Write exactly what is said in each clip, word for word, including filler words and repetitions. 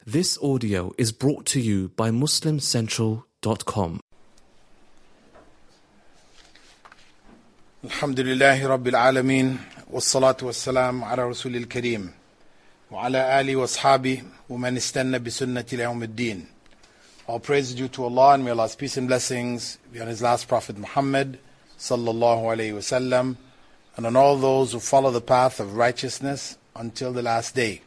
This audio is brought to you by Muslim Central dot com. Alhamdulillahi Rabbil Alameen, wassalatu wassalamu ala Rasulil Kareem, wa ala alihi wa ashabihi, wa man istanna bi sunnati ila yawmiddin. All praise is due to Allah, and may Allah's peace and blessings be on His last Prophet Muhammad sallallahu alayhi wa sallam, and on all those who follow the path of righteousness until the last day.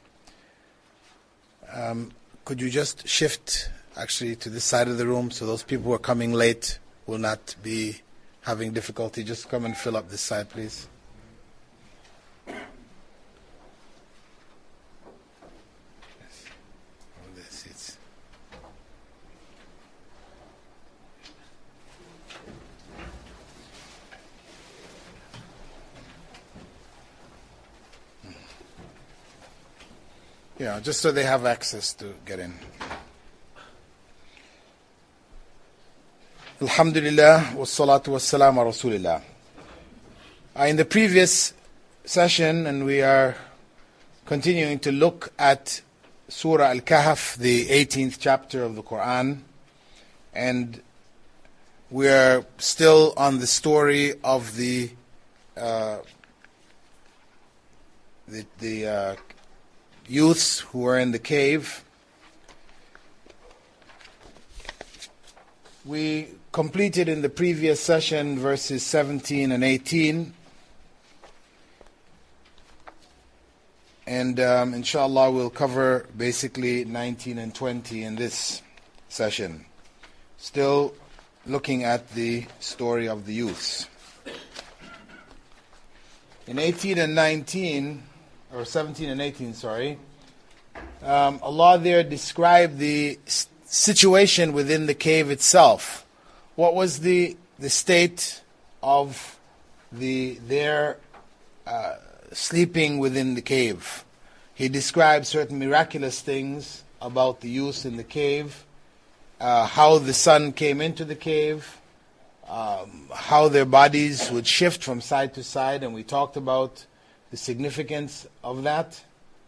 Um, could you just shift actually to this side of the room so those people who are coming late will not be having difficulty? Just come and fill up this side, please. Yes. Over the seats. Yeah, just so they have access to get in. Alhamdulillah, wassalatu wassalamu ala Rasulillah. Uh, in the previous session, and we are continuing to look at Surah Al-Kahf, the eighteenth chapter of the Quran, and we are still on the story of the uh, the, the uh, youths who were in the cave. We completed in the previous session verses seventeen and eighteen, and um, inshallah we'll cover basically nineteen and twenty in this session, still looking at the story of the youths. In eighteen and nineteen, or seventeen and eighteen, sorry, um, Allah there described the st- situation within the cave itself. What was the the state of the their uh, sleeping within the cave? He described certain miraculous things about the youth in the cave, uh, how the sun came into the cave, um, how their bodies would shift from side to side, and we talked about the significance of that.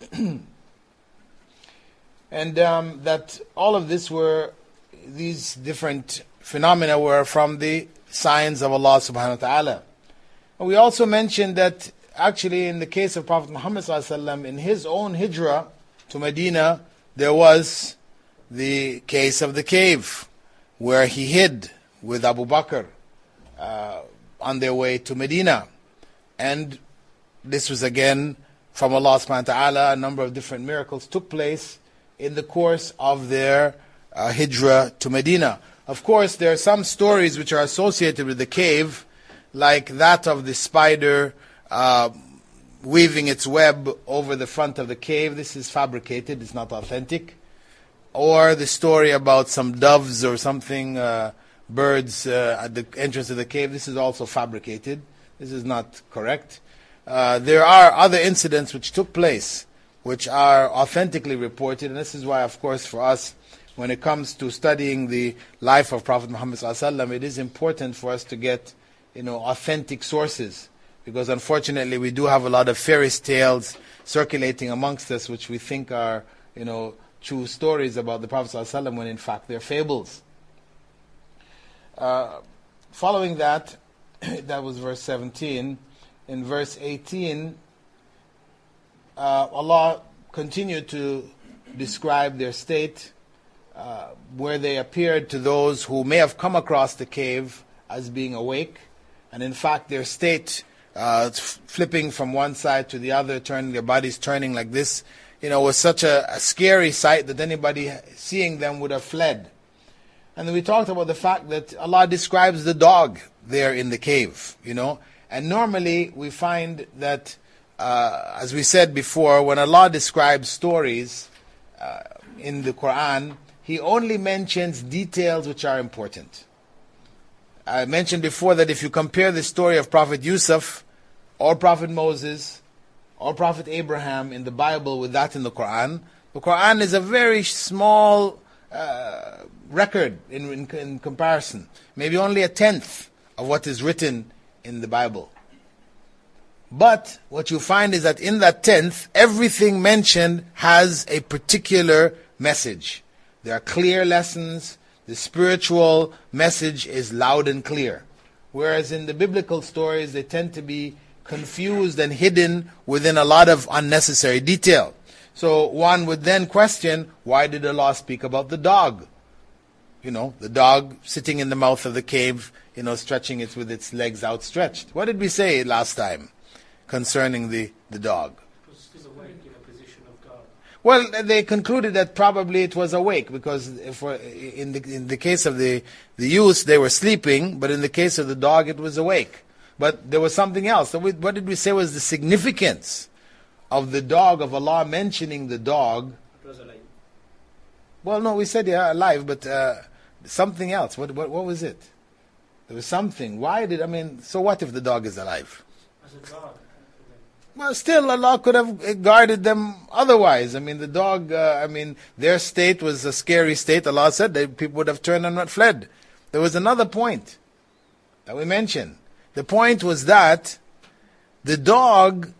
And um, that all of this were, these different phenomena were from the signs of Allah subhanahu wa ta'ala. And we also mentioned that actually in the case of Prophet Muhammad sallallahu alaihi wasallam, in his own hijrah to Medina, there was the case of the cave where he hid with Abu Bakr uh, on their way to Medina. And this was again from Allah subhanahu wa ta'ala. A number of different miracles took place in the course of their uh, hijrah to Medina. Of course, there are some stories which are associated with the cave, like that of the spider uh, weaving its web over the front of the cave. This is fabricated, it's not authentic. Or the story about some doves or something, uh, birds uh, at the entrance of the cave. This is also fabricated. This is not correct. Uh, there are other incidents which took place, which are authentically reported, and this is why, of course, for us, when it comes to studying the life of Prophet Muhammad sallallahu alaihi wasallam, it is important for us to get, you know, authentic sources, because unfortunately we do have a lot of fairy tales circulating amongst us, which we think are, you know, true stories about the Prophet sallallahu alaihi wasallam, when in fact they're fables. Uh, following that, that was verse seventeen. In verse eighteen, uh, Allah continued to describe their state, uh, where they appeared to those who may have come across the cave as being awake, and in fact their state, uh, flipping from one side to the other, turning their bodies turning like this, you know, was such a, a scary sight that anybody seeing them would have fled. And then we talked about the fact that Allah describes the dog there in the cave, you know. And normally we find that, uh, as we said before, when Allah describes stories uh, in the Quran, He only mentions details which are important. I mentioned before that if you compare the story of Prophet Yusuf or Prophet Moses or Prophet Abraham in the Bible with that in the Quran, the Quran is a very small uh, record in, in, in comparison. Maybe only a tenth of what is written in the Bible. But what you find is that in that tenth, everything mentioned has a particular message. There are clear lessons. The spiritual message is loud and clear. Whereas in the biblical stories, they tend to be confused and hidden within a lot of unnecessary detail. So one would then question, why did Allah speak about the dog? You know, the dog sitting in the mouth of the cave, you know, stretching it with its legs outstretched. What did we say last time concerning the, the dog? It was still awake in a position of God. Well, they concluded that probably it was awake, because for, in the in the case of the, the youth, they were sleeping, but in the case of the dog, it was awake. But there was something else. So we, what did we say was the significance of the dog, of Allah mentioning the dog? It was alive. Well, no, we said yeah, alive, but uh, something else. What, what what was it? There was something. Why did, I mean, so what if the dog is alive? As a dog. Well, still, Allah could have guarded them otherwise. I mean, the dog, uh, I mean, their state was a scary state. Allah said that people would have turned and not fled. There was another point that we mentioned. The point was that the dog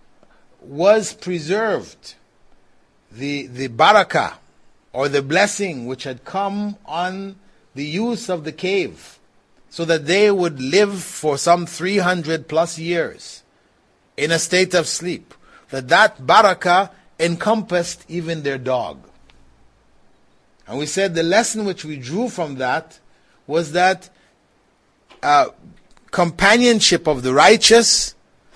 was preserved. The, the barakah, or the blessing which had come on the use of the cave, so that they would live for some three hundred plus years in a state of sleep, that that barakah encompassed even their dog. And we said the lesson which we drew from that was that uh, companionship of the righteous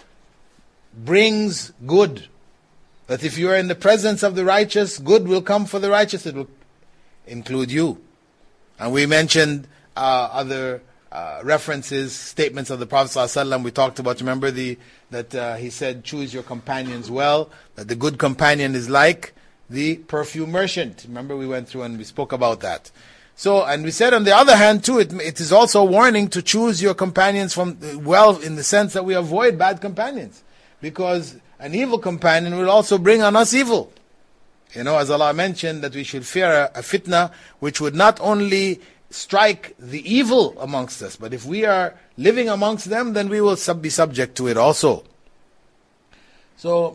brings good. That if you are in the presence of the righteous, good will come for the righteous. It will include you. And we mentioned uh, other uh, references, statements of the Prophet ﷺ. We talked about, remember, the that uh, he said, choose your companions well. That the good companion is like the perfume merchant. Remember, we went through and we spoke about that. So, and we said on the other hand too, it, it is also a warning to choose your companions from well, in the sense that we avoid bad companions. Because an evil companion will also bring on us evil. You know, as Allah mentioned, that we should fear a, a fitna which would not only strike the evil amongst us, but if we are living amongst them, then we will sub- be subject to it also. So,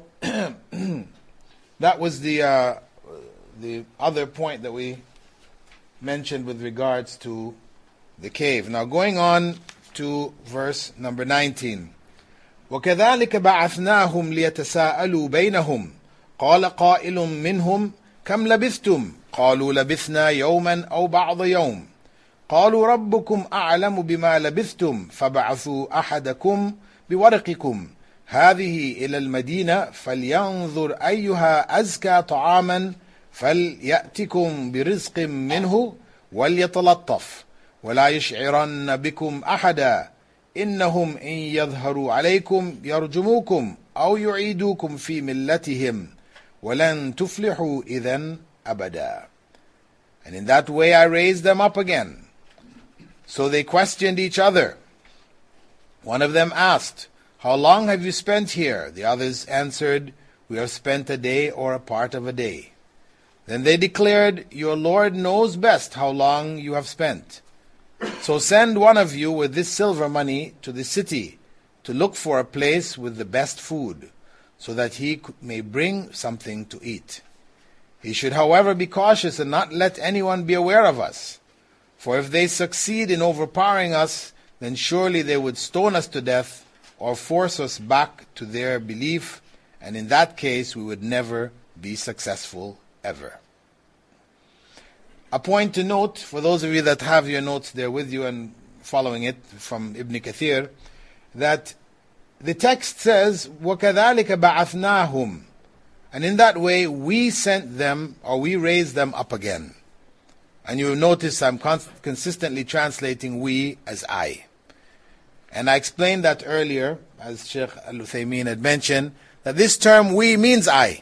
that was the uh, the other point that we mentioned with regards to the cave. Now, going on to verse number nineteen. وَكَذَلِكَ بَعَثْنَاهُمْ لِيَتَسَاءَلُوا بَيْنَهُمْ قَالَ قَائِلٌ مِّنْهُمْ كَمْ لَبِثْتُمْ قَالُوا لَبِثْنَا يَوْمًا أَوْ بَعْضَ يَوْمٍ قَالُوا رَبُّكُمْ أَعْلَمُ بِمَا لَبِثْتُمْ فَبَعَثُوا أَحَدَكُمْ بِوَرِقِكُمْ هذه إلى المدينة فلينظر أيها أزكى طعاما فليأتكم برزق منه وليتلطف ولا يشعرن بكم أحدا إنهم إن يظهروا عليكم يرجموكم أو يعيدوكم في ملتهم ولن تفلحوا إذن أبدا. And in that way I raised them up again. So they questioned each other. One of them asked, how long have you spent here? The others answered, we have spent a day or a part of a day. Then they declared, your Lord knows best how long you have spent. So send one of you with this silver money to the city to look for a place with the best food, so that he may bring something to eat. He should, however, be cautious and not let anyone be aware of us. For if they succeed in overpowering us, then surely they would stone us to death or force us back to their belief, and in that case we would never be successful ever. A point to note, for those of you that have your notes there with you and following it from Ibn Kathir, that the text says, وَكَذَلِكَ بَعَثْنَاهُمْ, and in that way we sent them, or we raised them up again. And you will notice I'm cons- consistently translating we as I. And I explained that earlier, as Sheikh Al-Uthaymeen had mentioned, that this term we means I.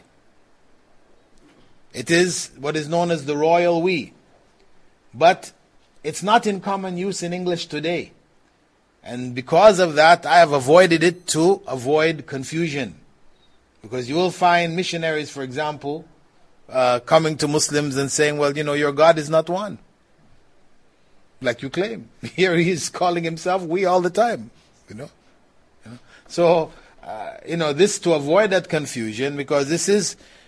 It is what is known as the royal we. But it's not in common use in English today. And because of that, I have avoided it to avoid confusion. Because you will find missionaries, for example, uh, coming to Muslims and saying, well, you know, your God is not one. Like you claim. Here he is calling himself we all the time. You know. You know? So, uh, you know, this to avoid that confusion, because this is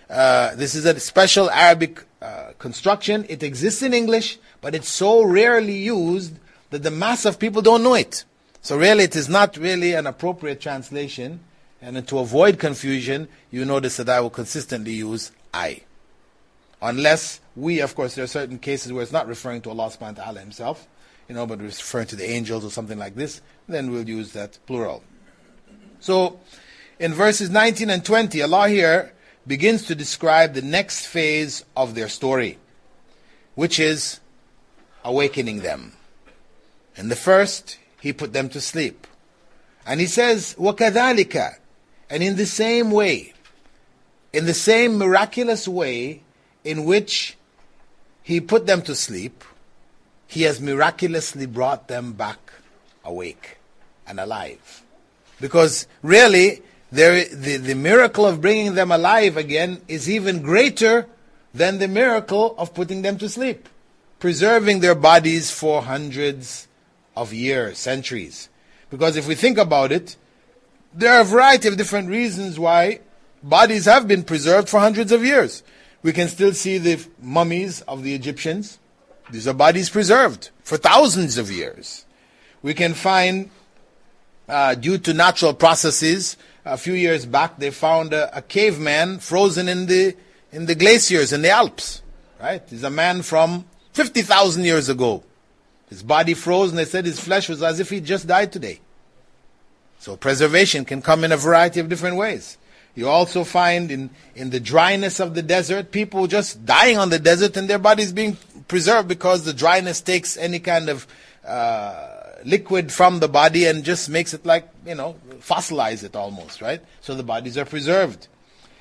uh, this is a special Arabic uh, construction. It exists in English, but it's so rarely used that the mass of people don't know it. So really it is not really an appropriate translation. And to avoid confusion, you notice that I will consistently use I. Unless we, of course, there are certain cases where it's not referring to Allah subhanahu wa ta'ala himself, you know, but it's referring to the angels or something like this, then we'll use that plural. So, in verses nineteen and twenty, Allah here begins to describe the next phase of their story, which is awakening them. In the first, He put them to sleep. And He says, وَكَذَلِكَ, and in the same way, in the same miraculous way in which He put them to sleep, He has miraculously brought them back awake and alive. Because really, there, the, the miracle of bringing them alive again is even greater than the miracle of putting them to sleep, preserving their bodies for hundreds of years, centuries. Because if we think about it, there are a variety of different reasons why bodies have been preserved for hundreds of years. We can still see the mummies of the Egyptians. These are bodies preserved for thousands of years. We can find, uh, due to natural processes, a few years back they found a, a caveman frozen in the in the glaciers in the Alps. Right? He's a man from fifty thousand years ago. His body froze, and they said his flesh was as if he just died today. So preservation can come in a variety of different ways. You also find in, in the dryness of the desert, people just dying on the desert and their bodies being preserved because the dryness takes any kind of uh, liquid from the body and just makes it like, you know, fossilize it almost, right? So the bodies are preserved.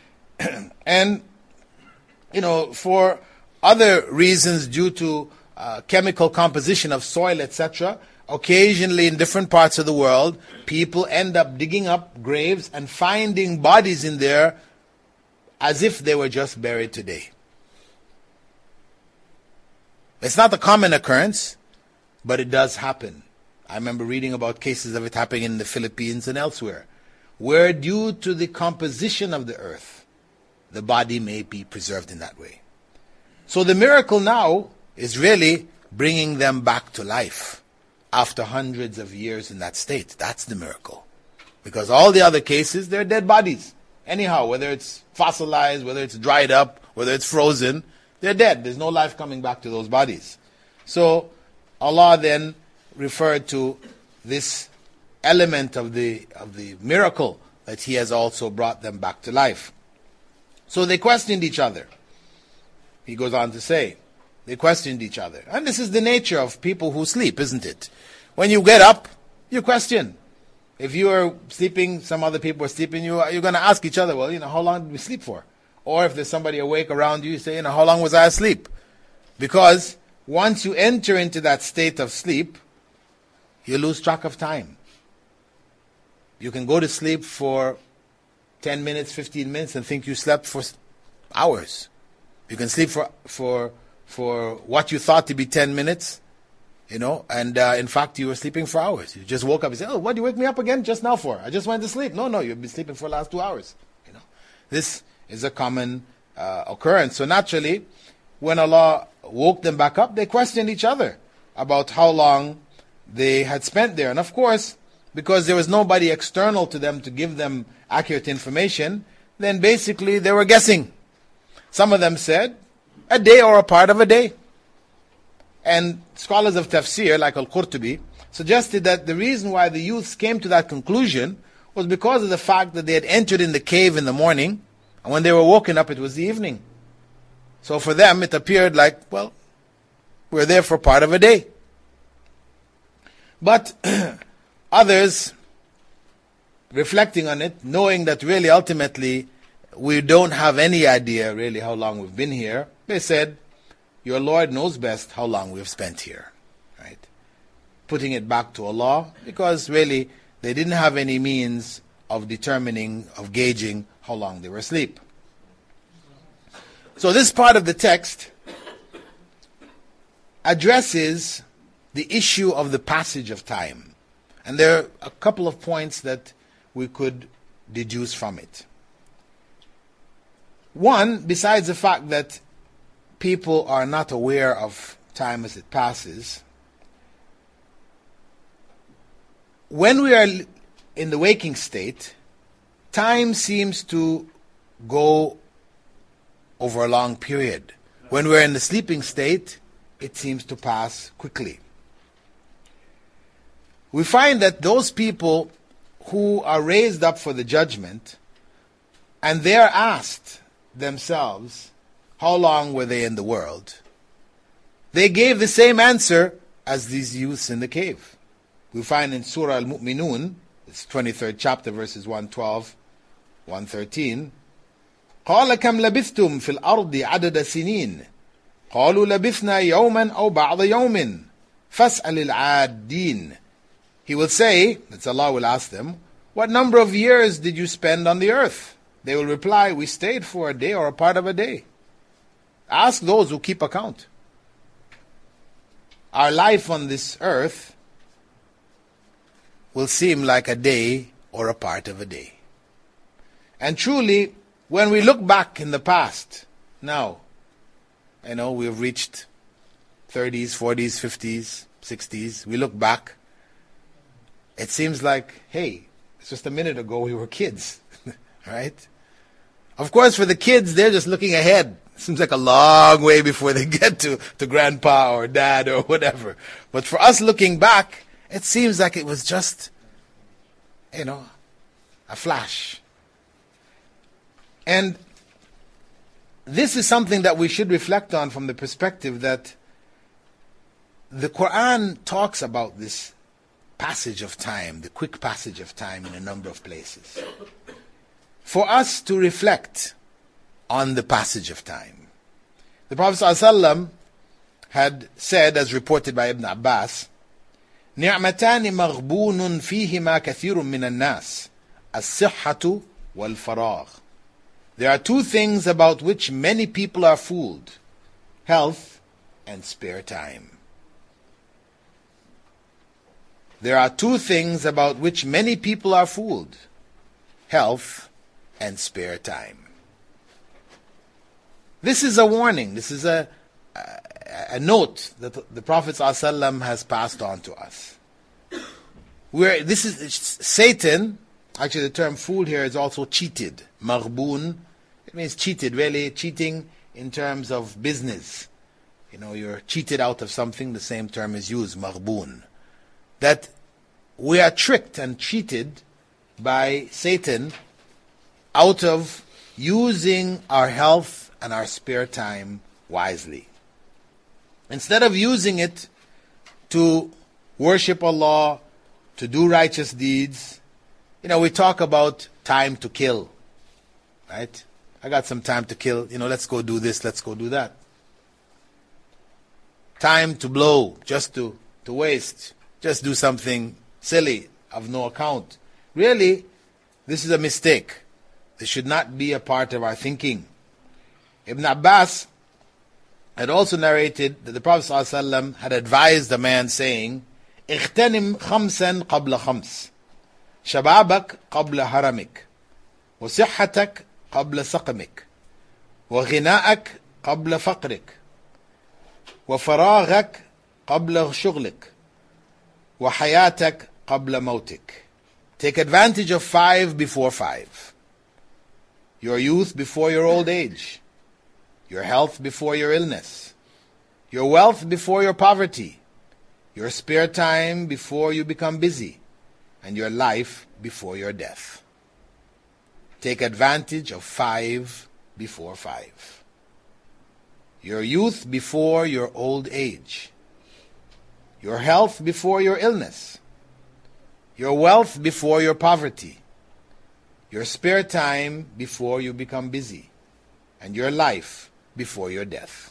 And, you know, for other reasons due to uh, chemical composition of soil, et cetera, occasionally in different parts of the world, people end up digging up graves and finding bodies in there as if they were just buried today. It's not a common occurrence, but it does happen. I remember reading about cases of it happening in the Philippines and elsewhere, where due to the composition of the earth, the body may be preserved in that way. So the miracle now is really bringing them back to life after hundreds of years in that state. That's the miracle. Because all the other cases, they're dead bodies. Anyhow, whether it's fossilized, whether it's dried up, whether it's frozen, they're dead. There's no life coming back to those bodies. So Allah then referred to this element of the of the miracle that He has also brought them back to life. So they questioned each other. He goes on to say, they questioned each other. And this is the nature of people who sleep, isn't it? When you get up, you question. If you are sleeping, some other people are sleeping, you, you're going to ask each other, well, you know, how long did we sleep for? Or if there's somebody awake around you, you say, you know, how long was I asleep? Because once you enter into that state of sleep, you lose track of time. You can go to sleep for ten minutes, fifteen minutes and think you slept for hours. You can sleep for for for what you thought to be ten minutes, you know, and uh, in fact you were sleeping for hours. You just woke up and said, oh, what did you wake me up again just now for? I just went to sleep. No, no, you've been sleeping for the last two hours. You know, this is a common uh, occurrence. So naturally, when Allah woke them back up, they questioned each other about how long they had spent there. And of course, because there was nobody external to them to give them accurate information, then basically they were guessing. Some of them said, a day or a part of a day. And scholars of tafsir, like Al-Qurtubi, suggested that the reason why the youths came to that conclusion was because of the fact that they had entered in the cave in the morning, and when they were woken up, it was the evening. So for them, it appeared like, well, we're there for part of a day. But others, reflecting on it, knowing that really ultimately we don't have any idea really how long we've been here, they said, your Lord knows best how long we've spent here. Right? Putting it back to Allah, because really they didn't have any means of determining, of gauging how long they were asleep. So this part of the text addresses the issue of the passage of time. And there are a couple of points that we could deduce from it. One, besides the fact that people are not aware of time as it passes, when we are in the waking state, time seems to go over a long period. When we're in the sleeping state, it seems to pass quickly. We find that those people who are raised up for the judgment, and they are asked themselves, how long were they in the world? They gave the same answer as these youths in the cave. We find in Surah Al-Mu'minun, it's twenty-third chapter, verses one twelve, one thirteen, قال كم لبثتم في الأرض عدد سنين قالوا لبثنا يوما أو بعض يوم فاسأل العادين. He will say, that's Allah will ask them, what number of years did you spend on the earth? They will reply, we stayed for a day or a part of a day. Ask those who keep account. Our life on this earth will seem like a day or a part of a day. And truly, when we look back in the past, now, I know we have reached thirties, forties, fifties, sixties, we look back, it seems like, hey, it's just a minute ago we were kids, right? Of course, for the kids, they're just looking ahead. It seems like a long way before they get to, to grandpa or dad or whatever. But for us looking back, it seems like it was just, you know, a flash. And this is something that we should reflect on from the perspective that the Quran talks about this passage of time, the quick passage of time in a number of places. For us to reflect on the passage of time. The Prophet ﷺ had said, as reported by Ibn Abbas, نعمتان مغبون فيهما كثير من الناس الصحة والفراغ. There are two things about which many people are fooled: health and spare time. There are two things about which many people are fooled: health and spare time. This is a warning. This is a, a, a note that the Prophet ﷺ has passed on to us. Where this is Satan. Actually, the term fool here is also cheated. Maghboon. It means cheated, really cheating in terms of business. You know, you're cheated out of something. The same term is used, maghboon. That we are tricked and cheated by Satan out of using our health and our spare time wisely. Instead of using it to worship Allah, to do righteous deeds, you know, we talk about time to kill, right? I got some time to kill, you know, let's go do this, let's go do that. Time to blow, just to, to waste, just do something silly, of no account. Really, this is a mistake. This should not be a part of our thinking. Ibn Abbas had also narrated that the Prophet ﷺ had advised a man saying, اغتنم خمسا قبل خمس شبابك قبل هرمك وصحتك قبل سقمك وغناءك قبل فقرك وفراغك قبل شغلك وحياتك قبل موتك. Take advantage of five before five. Your youth before your old age. Your health before your illness. Your wealth before your poverty. Your spare time before you become busy. And your life before your death. Take advantage of five before five. Your youth before your old age. Your health before your illness. Your wealth before your poverty. Your spare time before you become busy. And your life before your death.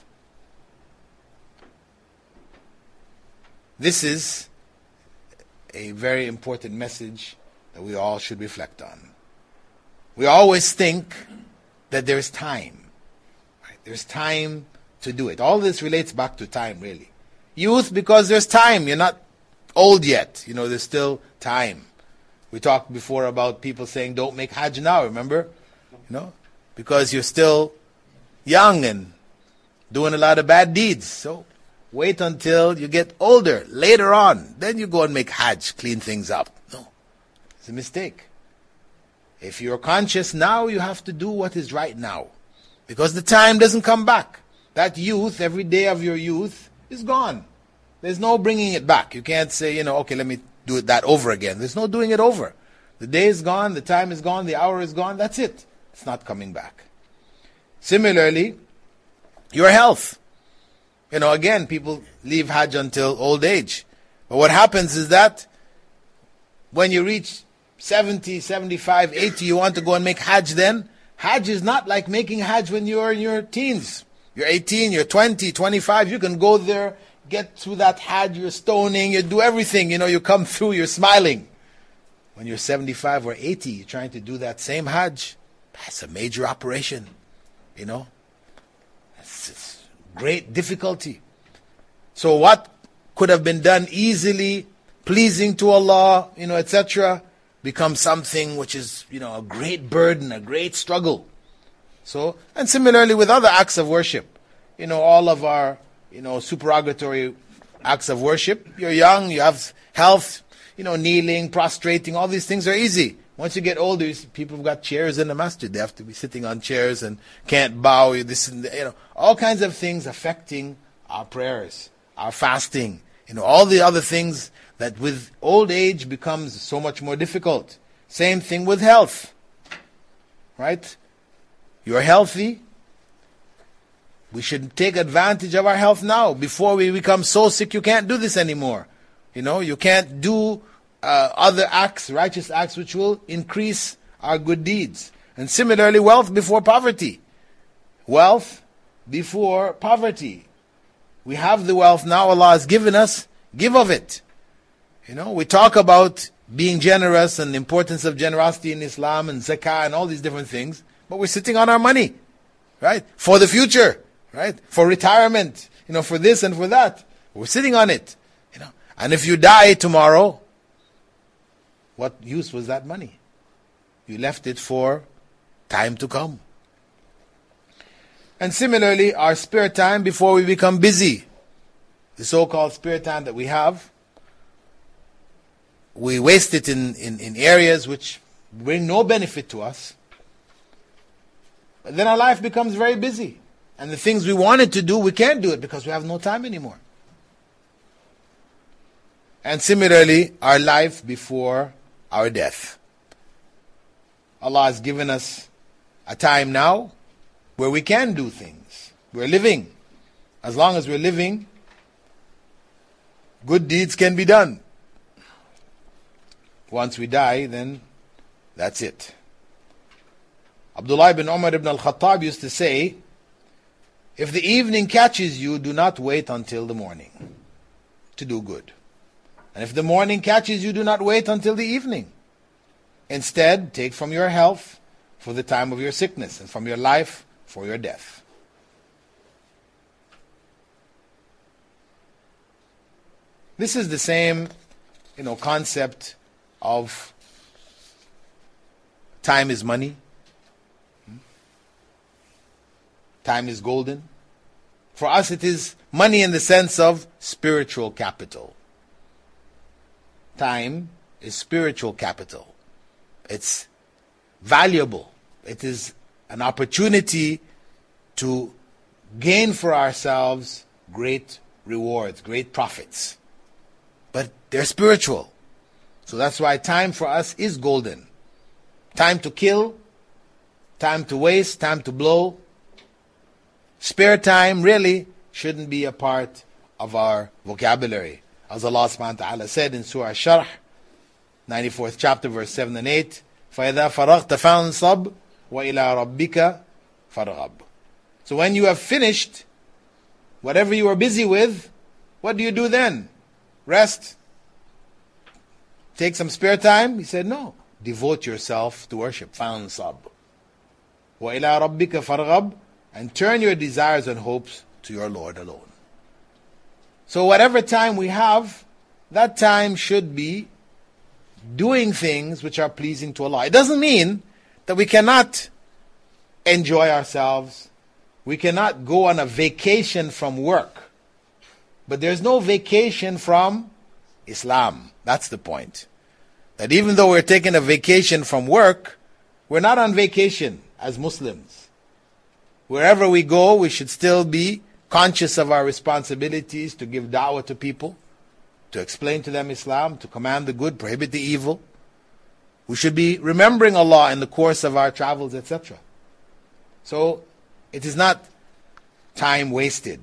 This is a very important message that we all should reflect on. We always think that there's time. Right? There's time to do it. All this relates back to time, really. Youth, because there's time. You're not old yet. You know, there's still time. We talked before about people saying, don't make Hajj now, remember? You know? because you're still young and doing a lot of bad deeds. So wait until you get older, later on. Then you go and make Hajj, clean things up. No, it's a mistake. If you're conscious now, you have to do what is right now. Because the time doesn't come back. That youth, every day of your youth, is gone. There's no bringing it back. You can't say, you know, okay, let me do it that over again. There's no doing it over. The day is gone, the time is gone, the hour is gone, that's it. It's not coming back. Similarly, your health. You know, again, people leave Hajj until old age. But what happens is that when you reach seventy, seventy-five, eighty, you want to go and make Hajj then. Hajj is not like making Hajj when you're in your teens. You're eighteen, you're twenty, twenty-five, you can go there, get through that Hajj, you're stoning, you do everything, you know, you come through, you're smiling. When you're seventy-five or eighty, you're trying to do that same Hajj, that's a major operation, you know. It's, it's great difficulty. So what could have been done easily, pleasing to Allah, you know, et cetera, becomes something which is, you know, a great burden, a great struggle. So, and similarly with other acts of worship, you know, all of our, you know, supererogatory acts of worship. You're young, you have health, you know, kneeling, prostrating, all these things are easy. Once you get older, you see people have got chairs in the masjid. They have to be sitting on chairs and can't bow. This and you know, all kinds of things affecting our prayers, our fasting, you know, all the other things that with old age becomes so much more difficult. Same thing with health, right? You're healthy. We should take advantage of our health now before we become so sick you can't do this anymore. You know, you can't do uh, other acts, righteous acts, which will increase our good deeds. And similarly, wealth before poverty. Wealth before poverty. We have the wealth now Allah has given us, give of it. You know, we talk about being generous and the importance of generosity in Islam and zakah and all these different things, but we're sitting on our money, right? For the future, right? For retirement, you know, for this and for that. We're sitting on it, you know. And if you die tomorrow, what use was that money? You left it for time to come. And similarly, our spare time before we become busy, the so-called spare time that we have, we waste it in, in, in areas which bring no benefit to us. Then our life becomes very busy. And the things we wanted to do, we can't do it because we have no time anymore. And similarly, our life before our death. Allah has given us a time now where we can do things. We're living. As long as we're living, good deeds can be done. Once we die, then that's it. Abdullah ibn Umar ibn al-Khattab used to say, if the evening catches you, do not wait until the morning to do good. And if the morning catches you, do not wait until the evening. Instead, take from your health for the time of your sickness, and from your life for your death. This is the same, you know, concept of time is money. Time is golden. For us it is money in the sense of spiritual capital. Time is spiritual capital. It's valuable. It is an opportunity to gain for ourselves great rewards, great profits. But they're spiritual. So that's why time for us is golden. Time to kill, time to waste, time to blow. Spare time really shouldn't be a part of our vocabulary. As Allah subhanahu wa ta'ala said in Surah Sharh, ninety-fourth chapter, verse seven and eight, فَإِذَا فَرَغْتَ فَانْصَبْ وَإِلَىٰ رَبِّكَ فَارْغَبْ. So when you have finished whatever you are busy with, what do you do then? Rest? Take some spare time? He said, no. Devote yourself to worship. فَانْصَبْ وَإِلَىٰ رَبِّكَ فَارْغَبْ. And turn your desires and hopes to your Lord alone. So whatever time we have, that time should be doing things which are pleasing to Allah. It doesn't mean that we cannot enjoy ourselves. We cannot go on a vacation from work. But there's no vacation from Islam. That's the point. That even though we're taking a vacation from work, we're not on vacation as Muslims. Wherever we go, we should still be conscious of our responsibilities to give da'wah to people, to explain to them Islam, to command the good, prohibit the evil. We should be remembering Allah in the course of our travels, et cetera. So, it is not time wasted.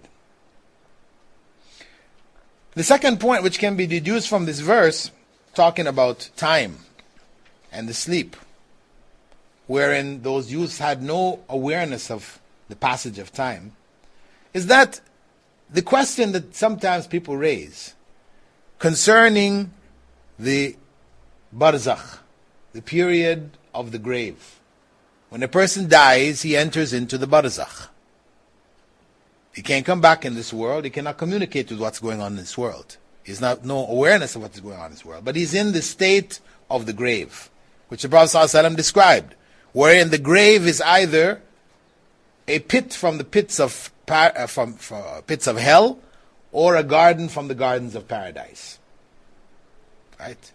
The second point which can be deduced from this verse, talking about time and the sleep, wherein those youths had no awareness of the passage of time, is that the question that sometimes people raise concerning the barzakh, the period of the grave. When a person dies, he enters into the barzakh. He can't come back in this world. He cannot communicate with what's going on in this world. He's not no awareness of what's going on in this world. But he's in the state of the grave, which the Prophet ﷺ described, wherein the grave is either a pit from the pits of par- uh, from, from uh, pits of hell, or a garden from the gardens of paradise. Right?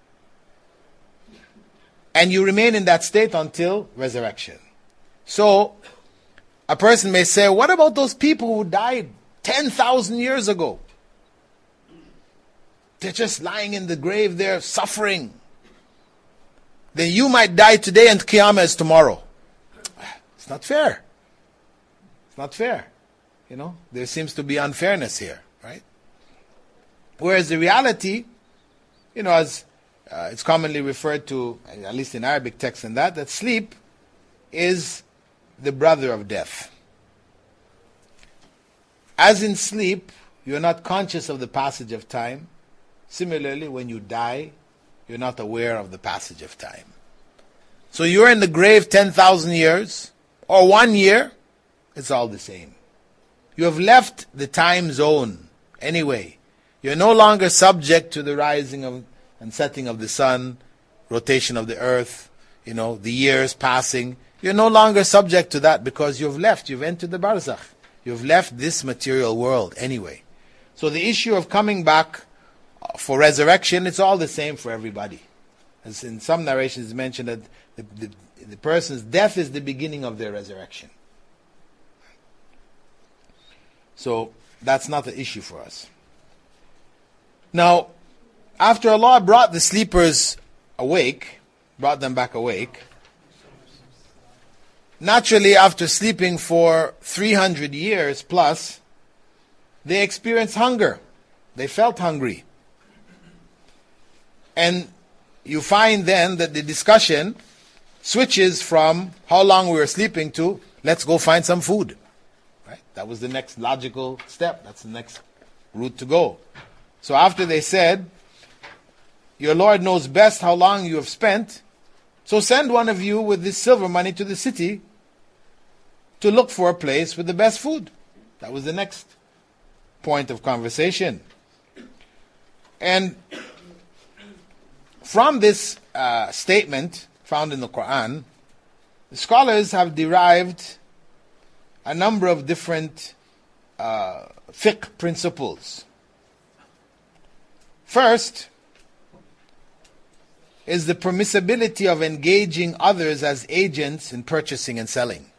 And you remain in that state until resurrection. So, a person may say, what about those people who died ten thousand years ago? They're just lying in the grave there, suffering. Then you might die today and Qiyamah is tomorrow. It's not fair. It's not fair. You know, there seems to be unfairness here, right? Whereas the reality, you know, as uh, it's commonly referred to, at least in Arabic texts and that, that sleep is the brother of death. As in sleep, you're not conscious of the passage of time. Similarly, when you die, you're not aware of the passage of time. So you're in the grave ten thousand years, or one year, it's all the same. You have left the time zone anyway. You're no longer subject to the rising of and setting of the sun, rotation of the earth, you know, the years passing. You're no longer subject to that because you've left, you've entered the barzakh. You've left this material world anyway. So the issue of coming back for resurrection, it's all the same for everybody. As in some narrations it's mentioned that the, the, the person's death is the beginning of their resurrection. So that's not the issue for us. Now, after Allah brought the sleepers awake, brought them back awake, naturally after sleeping for three hundred years plus, they experienced hunger. They felt hungry. And you find then that the discussion switches from how long we were sleeping to let's go find some food. Right? That was the next logical step. That's the next route to go. So after they said, your Lord knows best how long you have spent, so send one of you with this silver money to the city to look for a place with the best food. That was the next point of conversation. And from this uh, statement found in the Quran, the scholars have derived a number of different uh, fiqh principles. First is the permissibility of engaging others as agents in purchasing and selling.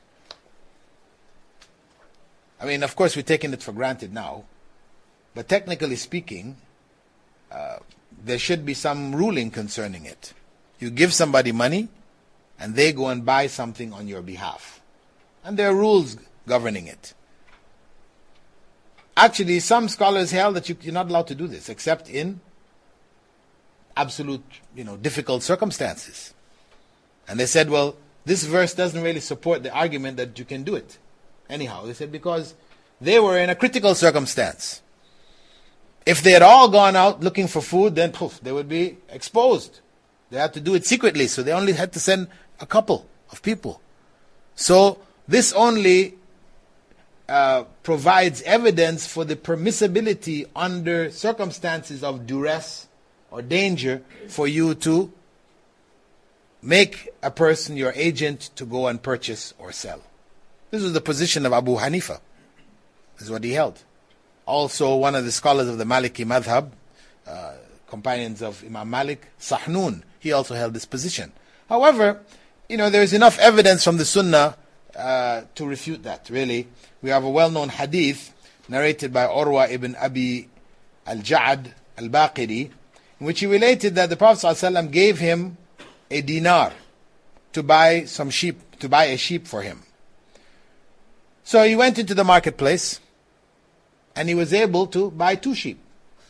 I mean, of course, we're taking it for granted now, but technically speaking, uh, there should be some ruling concerning it. You give somebody money, and they go and buy something on your behalf. And there are rules governing it. Actually, some scholars held that you, you're not allowed to do this, except in absolute, you know, difficult circumstances. And they said, well, this verse doesn't really support the argument that you can do it. Anyhow, they said because they were in a critical circumstance. If they had all gone out looking for food, then poof, they would be exposed. They had to do it secretly, so they only had to send a couple of people. So this only uh, provides evidence for the permissibility under circumstances of duress or danger for you to make a person your agent to go and purchase or sell. This was the position of Abu Hanifa. This is what he held. Also, one of the scholars of the Maliki madhab, uh, companions of Imam Malik, Sahnun, he also held this position. However, you know, there is enough evidence from the Sunnah uh, to refute that, really. We have a well-known hadith narrated by Urwa ibn Abi al-Ja'ad al-Baqiri, in which he related that the Prophet ﷺ gave him a dinar to buy some sheep, to buy a sheep for him. So he went into the marketplace and he was able to buy two sheep.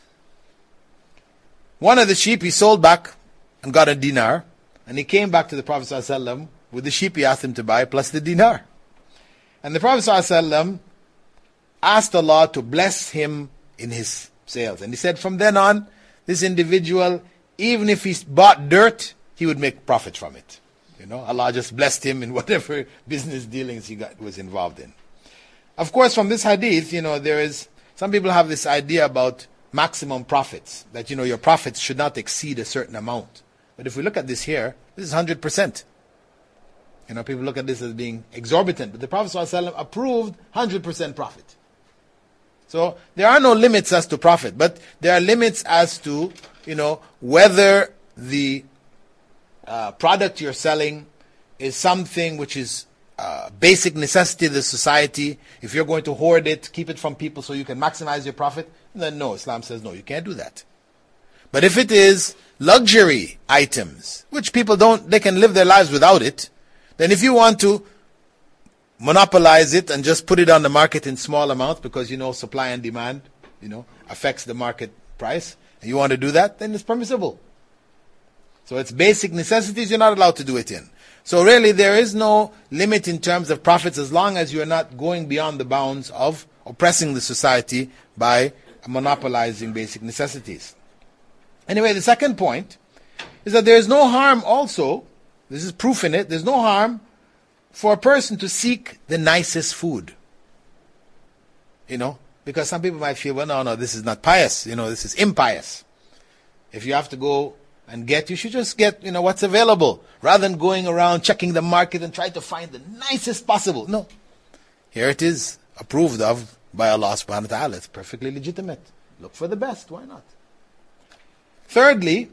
One of the sheep he sold back and got a dinar, and he came back to the Prophet ﷺ with the sheep he asked him to buy plus the dinar. And the Prophet ﷺ asked Allah to bless him in his sales. And he said from then on, this individual, even if he bought dirt, he would make profit from it. You know, Allah just blessed him in whatever business dealings he got, was involved in. Of course, from this hadith, you know, there is, some people have this idea about maximum profits, that, you know, your profits should not exceed a certain amount. But if we look at this here, this is one hundred percent. You know, people look at this as being exorbitant, but the Prophet ﷺ approved one hundred percent profit. So there are no limits as to profit, but there are limits as to, you know, whether the uh, product you're selling is something which is uh, basic necessity of the society. If you're going to hoard it, keep it from people so you can maximize your profit, then no, Islam says no, you can't do that. But if it is luxury items, which people don't, they can live their lives without it, then if you want to monopolize it and just put it on the market in small amounts because you know supply and demand, you know, affects the market price, and you want to do that, then it's permissible. So it's basic necessities, you're not allowed to do it in. So really there is no limit in terms of profits as long as you're not going beyond the bounds of oppressing the society by monopolizing basic necessities. Anyway, the second point is that there is no harm also, this is proof in it, there's no harm for a person to seek the nicest food. You know, because some people might feel, well, no, no, this is not pious, you know, this is impious. If you have to go and get, you should just get, you know, what's available, rather than going around checking the market and trying to find the nicest possible. No. Here it is, approved of by Allah subhanahu wa ta'ala. It's perfectly legitimate. Look for the best, why not? Thirdly,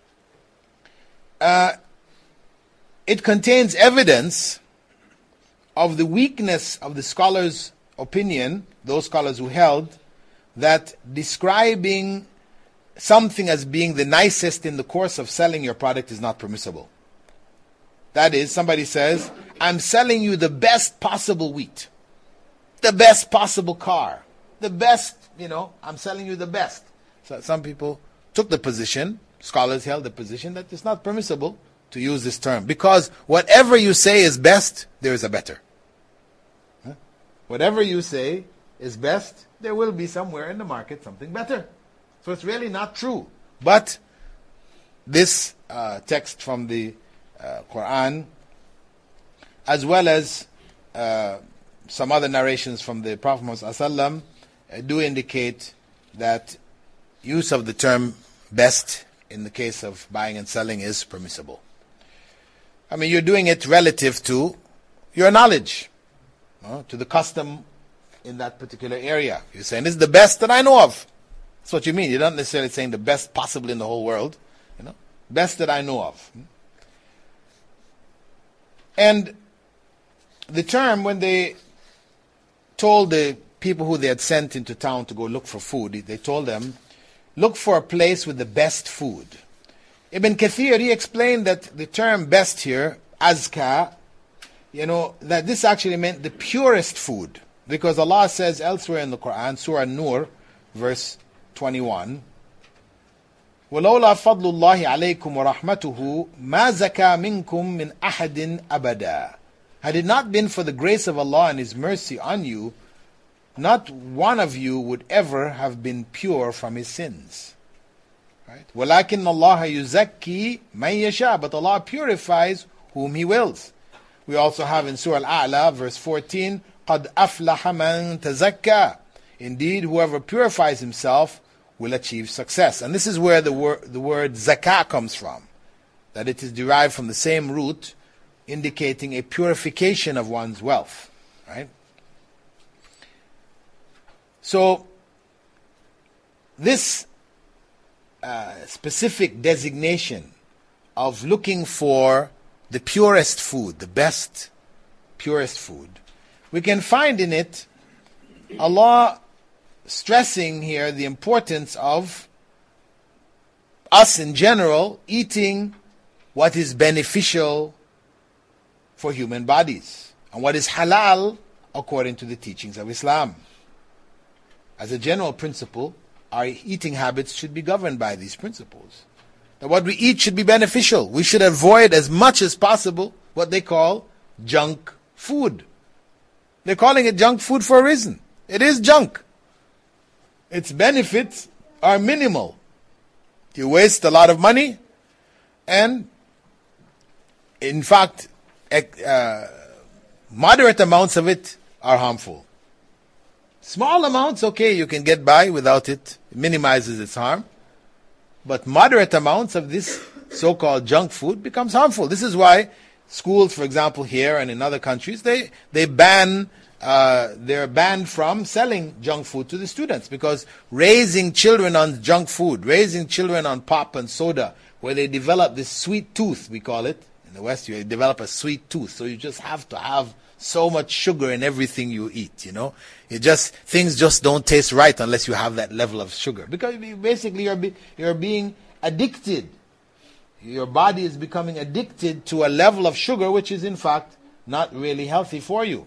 uh, it contains evidence of the weakness of the scholars' opinion, those scholars who held that describing something as being the nicest in the course of selling your product is not permissible. That is, somebody says, I'm selling you the best possible wheat, the best possible car, the best, you know, I'm selling you the best. So some people took the position, scholars held the position that it's not permissible to use this term, because whatever you say is best, there is a better. Huh? Whatever you say is best, there will be somewhere in the market something better. So it's really not true. But this uh, text from the uh, Quran, as well as uh, some other narrations from the Prophet Muhammad ﷺ, uh, do indicate that use of the term best in the case of buying and selling is permissible. I mean, you're doing it relative to your knowledge, uh, to the custom in that particular area. You're saying, this is the best that I know of. That's what you mean. You're not necessarily saying the best possible in the whole world. You know, best that I know of. And the term, when they told the people who they had sent into town to go look for food, they told them, look for a place with the best food. Ibn Kathir, he explained that the term best here, azka, you know, that this actually meant the purest food. Because Allah says elsewhere in the Quran, Surah An-Nur, verse twenty-one, وَلَوْلَا فَضْلُ اللَّهِ عَلَيْكُمْ وَرَحْمَتُهُ مَا زَكَى مِنْكُمْ مِنْ أَحَدٍ أَبَدًا. Had it not been for the grace of Allah and His mercy on you, not one of you would ever have been pure from his sins. Right? وَلَكِنَّ اللَّهَ يُزَكِّي مَنْ يَشَاءُ. But Allah purifies whom He wills. We also have in Surah Al-A'la, verse fourteen, قَدْ أَفْلَحَ مَنْ تَزَكَّى. Indeed, whoever purifies himself will achieve success. And this is where the word, the word zakah comes from. that it is derived from the same root, indicating a purification of one's wealth, right? So, this uh, specific designation of looking for the purest food, the best, purest food, we can find in it Allah stressing here the importance of us in general eating what is beneficial for human bodies and what is halal according to the teachings of Islam. As a general principle, our eating habits should be governed by these principles. That what we eat should be beneficial. We should avoid as much as possible what they call junk food. They're calling it junk food for a reason. It is junk. Its benefits are minimal. You waste a lot of money, and in fact, uh, moderate amounts of it are harmful. Small amounts, okay, you can get by without it. It minimizes its harm. But moderate amounts of this so-called junk food becomes harmful. This is why schools, for example, here and in other countries, they, they ban, uh, they're banned from selling junk food to the students, because raising children on junk food, raising children on pop and soda, where they develop this sweet tooth, we call it. In the West, you develop a sweet tooth, so you just have to have so much sugar in everything you eat, you know. It just, things just don't taste right unless you have that level of sugar. Because basically you're, be, you're being addicted. Your body is becoming addicted to a level of sugar which is in fact not really healthy for you.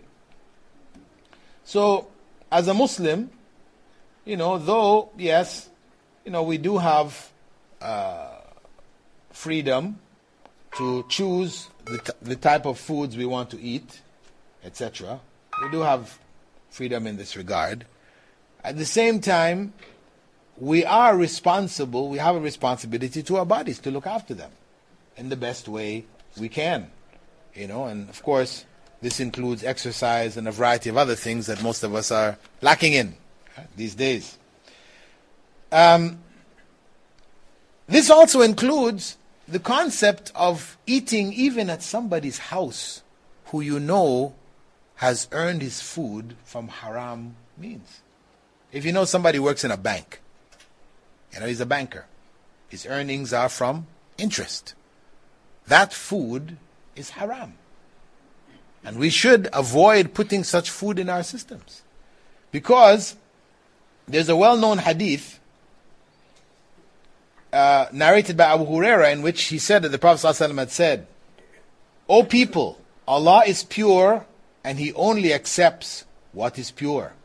So, as a Muslim, you know, though, yes, you know, we do have uh, freedom to choose the, t- the type of foods we want to eat, et cetera. We do have freedom in this regard. At the same time, we are responsible, we have a responsibility to our bodies to look after them in the best way we can. You know, and of course, this includes exercise and a variety of other things that most of us are lacking in right, these days. Um, this also includes the concept of eating even at somebody's house who you know has earned his food from haram means. If you know somebody works in a bank, you know, he's a banker, his earnings are from interest, that food is haram. And we should avoid putting such food in our systems. Because there's a well-known hadith uh, narrated by Abu Huraira in which he said that the Prophet ﷺ had said, O people, Allah is pure and He only accepts what is pure.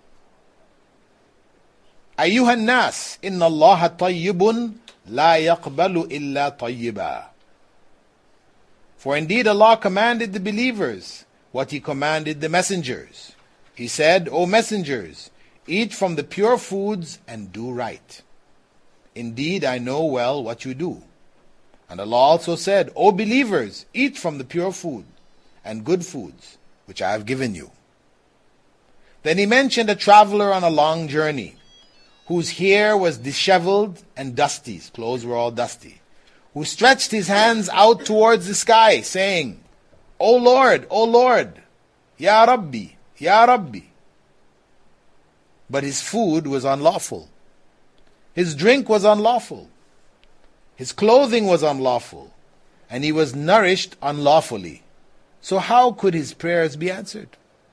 أيها الناس إن الله طيب لا يقبل إلا طيبا. For indeed Allah commanded the believers what He commanded the messengers. He said, O messengers, eat from the pure foods and do right. Indeed, I know well what you do. And Allah also said, O believers, eat from the pure food and good foods, which I have given you. Then He mentioned a traveler on a long journey, whose hair was disheveled and dusty, his clothes were all dusty, who stretched his hands out towards the sky, saying, O Lord, O Lord, Ya Rabbi, Ya Rabbi. But his food was unlawful. His drink was unlawful. His clothing was unlawful. And he was nourished unlawfully. So how could his prayers be answered?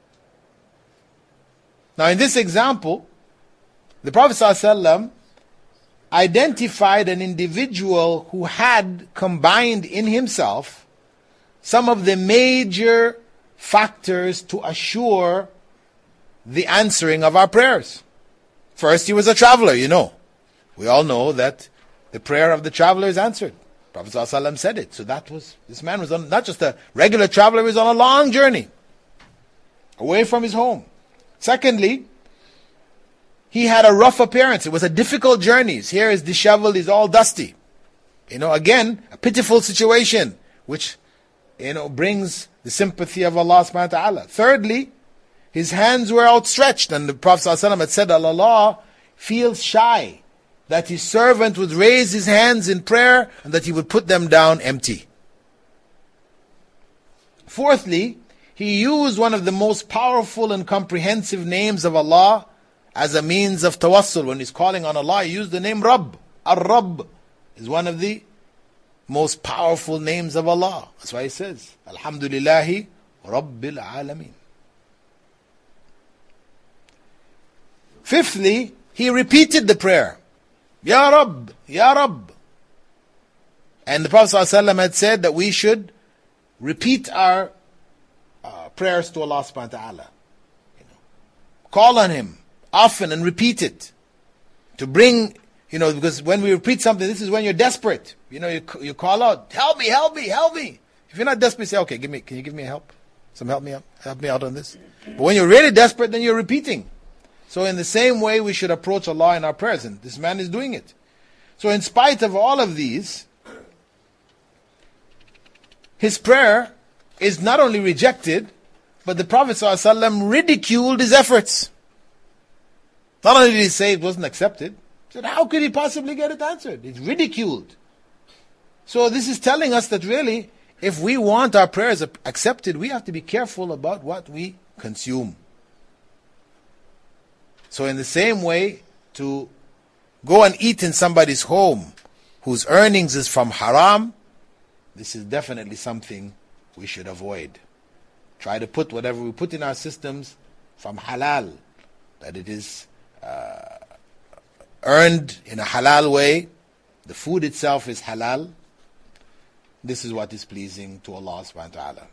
Now in this example, the Prophet ﷺ identified an individual who had combined in himself some of the major factors to assure the answering of our prayers. First, he was a traveler, you know. We all know that the prayer of the traveler is answered. Prophet ﷺ said it. So that was, this man was on, not just a regular traveler, he was on a long journey away from his home. Secondly, he had a rough appearance. It was a difficult journey. His hair is disheveled, he's all dusty. You know, again, a pitiful situation, which, you know, brings the sympathy of Allah subhanahu wa ta'ala. Thirdly, his hands were outstretched, and the Prophet ﷺ had said that Allah feels shy that his servant would raise his hands in prayer and that he would put them down empty. Fourthly, he used one of the most powerful and comprehensive names of Allah as a means of tawassul. When he's calling on Allah, he used the name Rabb. Ar-Rabb is one of the most powerful names of Allah. That's why he says, Alhamdulillahi Rabbil Alameen. Fifthly, he repeated the prayer. Ya Rabb, Ya Rabb. And the Prophet ﷺ had said that we should repeat our uh, prayers to Allah subhanahu wa ta'ala. You know, call on Him often and repeat it. To bring, you know, because when we repeat something, this is when you're desperate. You know, you, you call out, help me, help me, help me. If you're not desperate, say, okay, give me, can you give me help? Some help me out, help me out on this. But when you're really desperate, then you're repeating. So in the same way, we should approach Allah in our prayers, and this man is doing it. So in spite of all of these, his prayer is not only rejected, but the Prophet ﷺ ridiculed his efforts. Not only did he say it wasn't accepted, he said, how could he possibly get it answered? It's ridiculed. So this is telling us that really, if we want our prayers accepted, we have to be careful about what we consume. So in the same way, to go and eat in somebody's home whose earnings is from haram, this is definitely something we should avoid. Try to put whatever we put in our systems from halal, that it is uh, earned in a halal way. The food itself is halal. This is what is pleasing to Allah subhanahu wa ta'ala.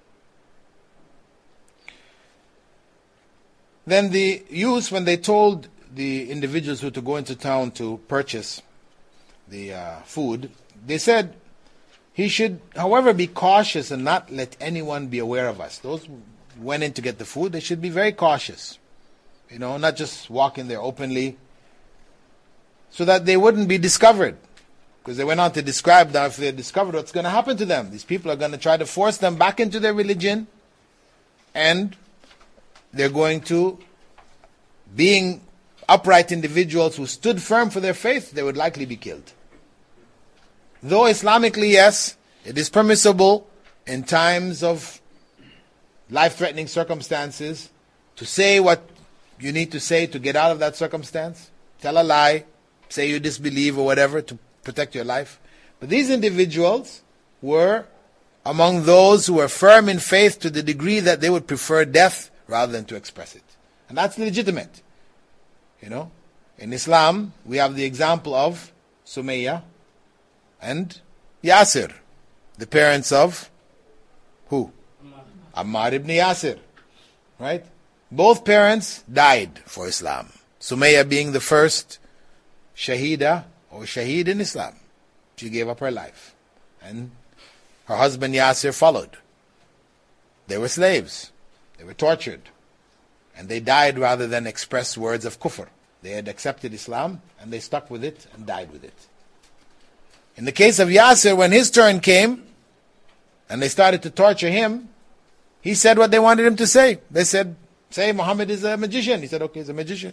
Then the youths, when they told the individuals who to go into town to purchase the uh, food, they said, he should, however, be cautious and not let anyone be aware of us. Those who went in to get the food, they should be very cautious. You know, not just walk in there openly, so that they wouldn't be discovered. Because they went on to describe that if they're discovered, what's going to happen to them. These people are going to try to force them back into their religion, and they're going to, being upright individuals who stood firm for their faith, they would likely be killed. Though Islamically, yes, it is permissible in times of life-threatening circumstances to say what you need to say to get out of that circumstance. Tell a lie, say you disbelieve or whatever to protect your life. But these individuals were among those who were firm in faith to the degree that they would prefer death rather than to express it. And that's legitimate. You know, in Islam, we have the example of Sumayya and Yasir, the parents of who? Ammar ibn Yasir. Right? Both parents died for Islam. Sumayya being the first Shahida or Shaheed in Islam. She gave up her life. And her husband Yasir followed. They were slaves. They were tortured. And they died rather than express words of kufr. They had accepted Islam and they stuck with it and died with it. In the case of Yasir, when his turn came and they started to torture him, he said what they wanted him to say. They said, say Muhammad is a magician. He said, okay, he's a magician.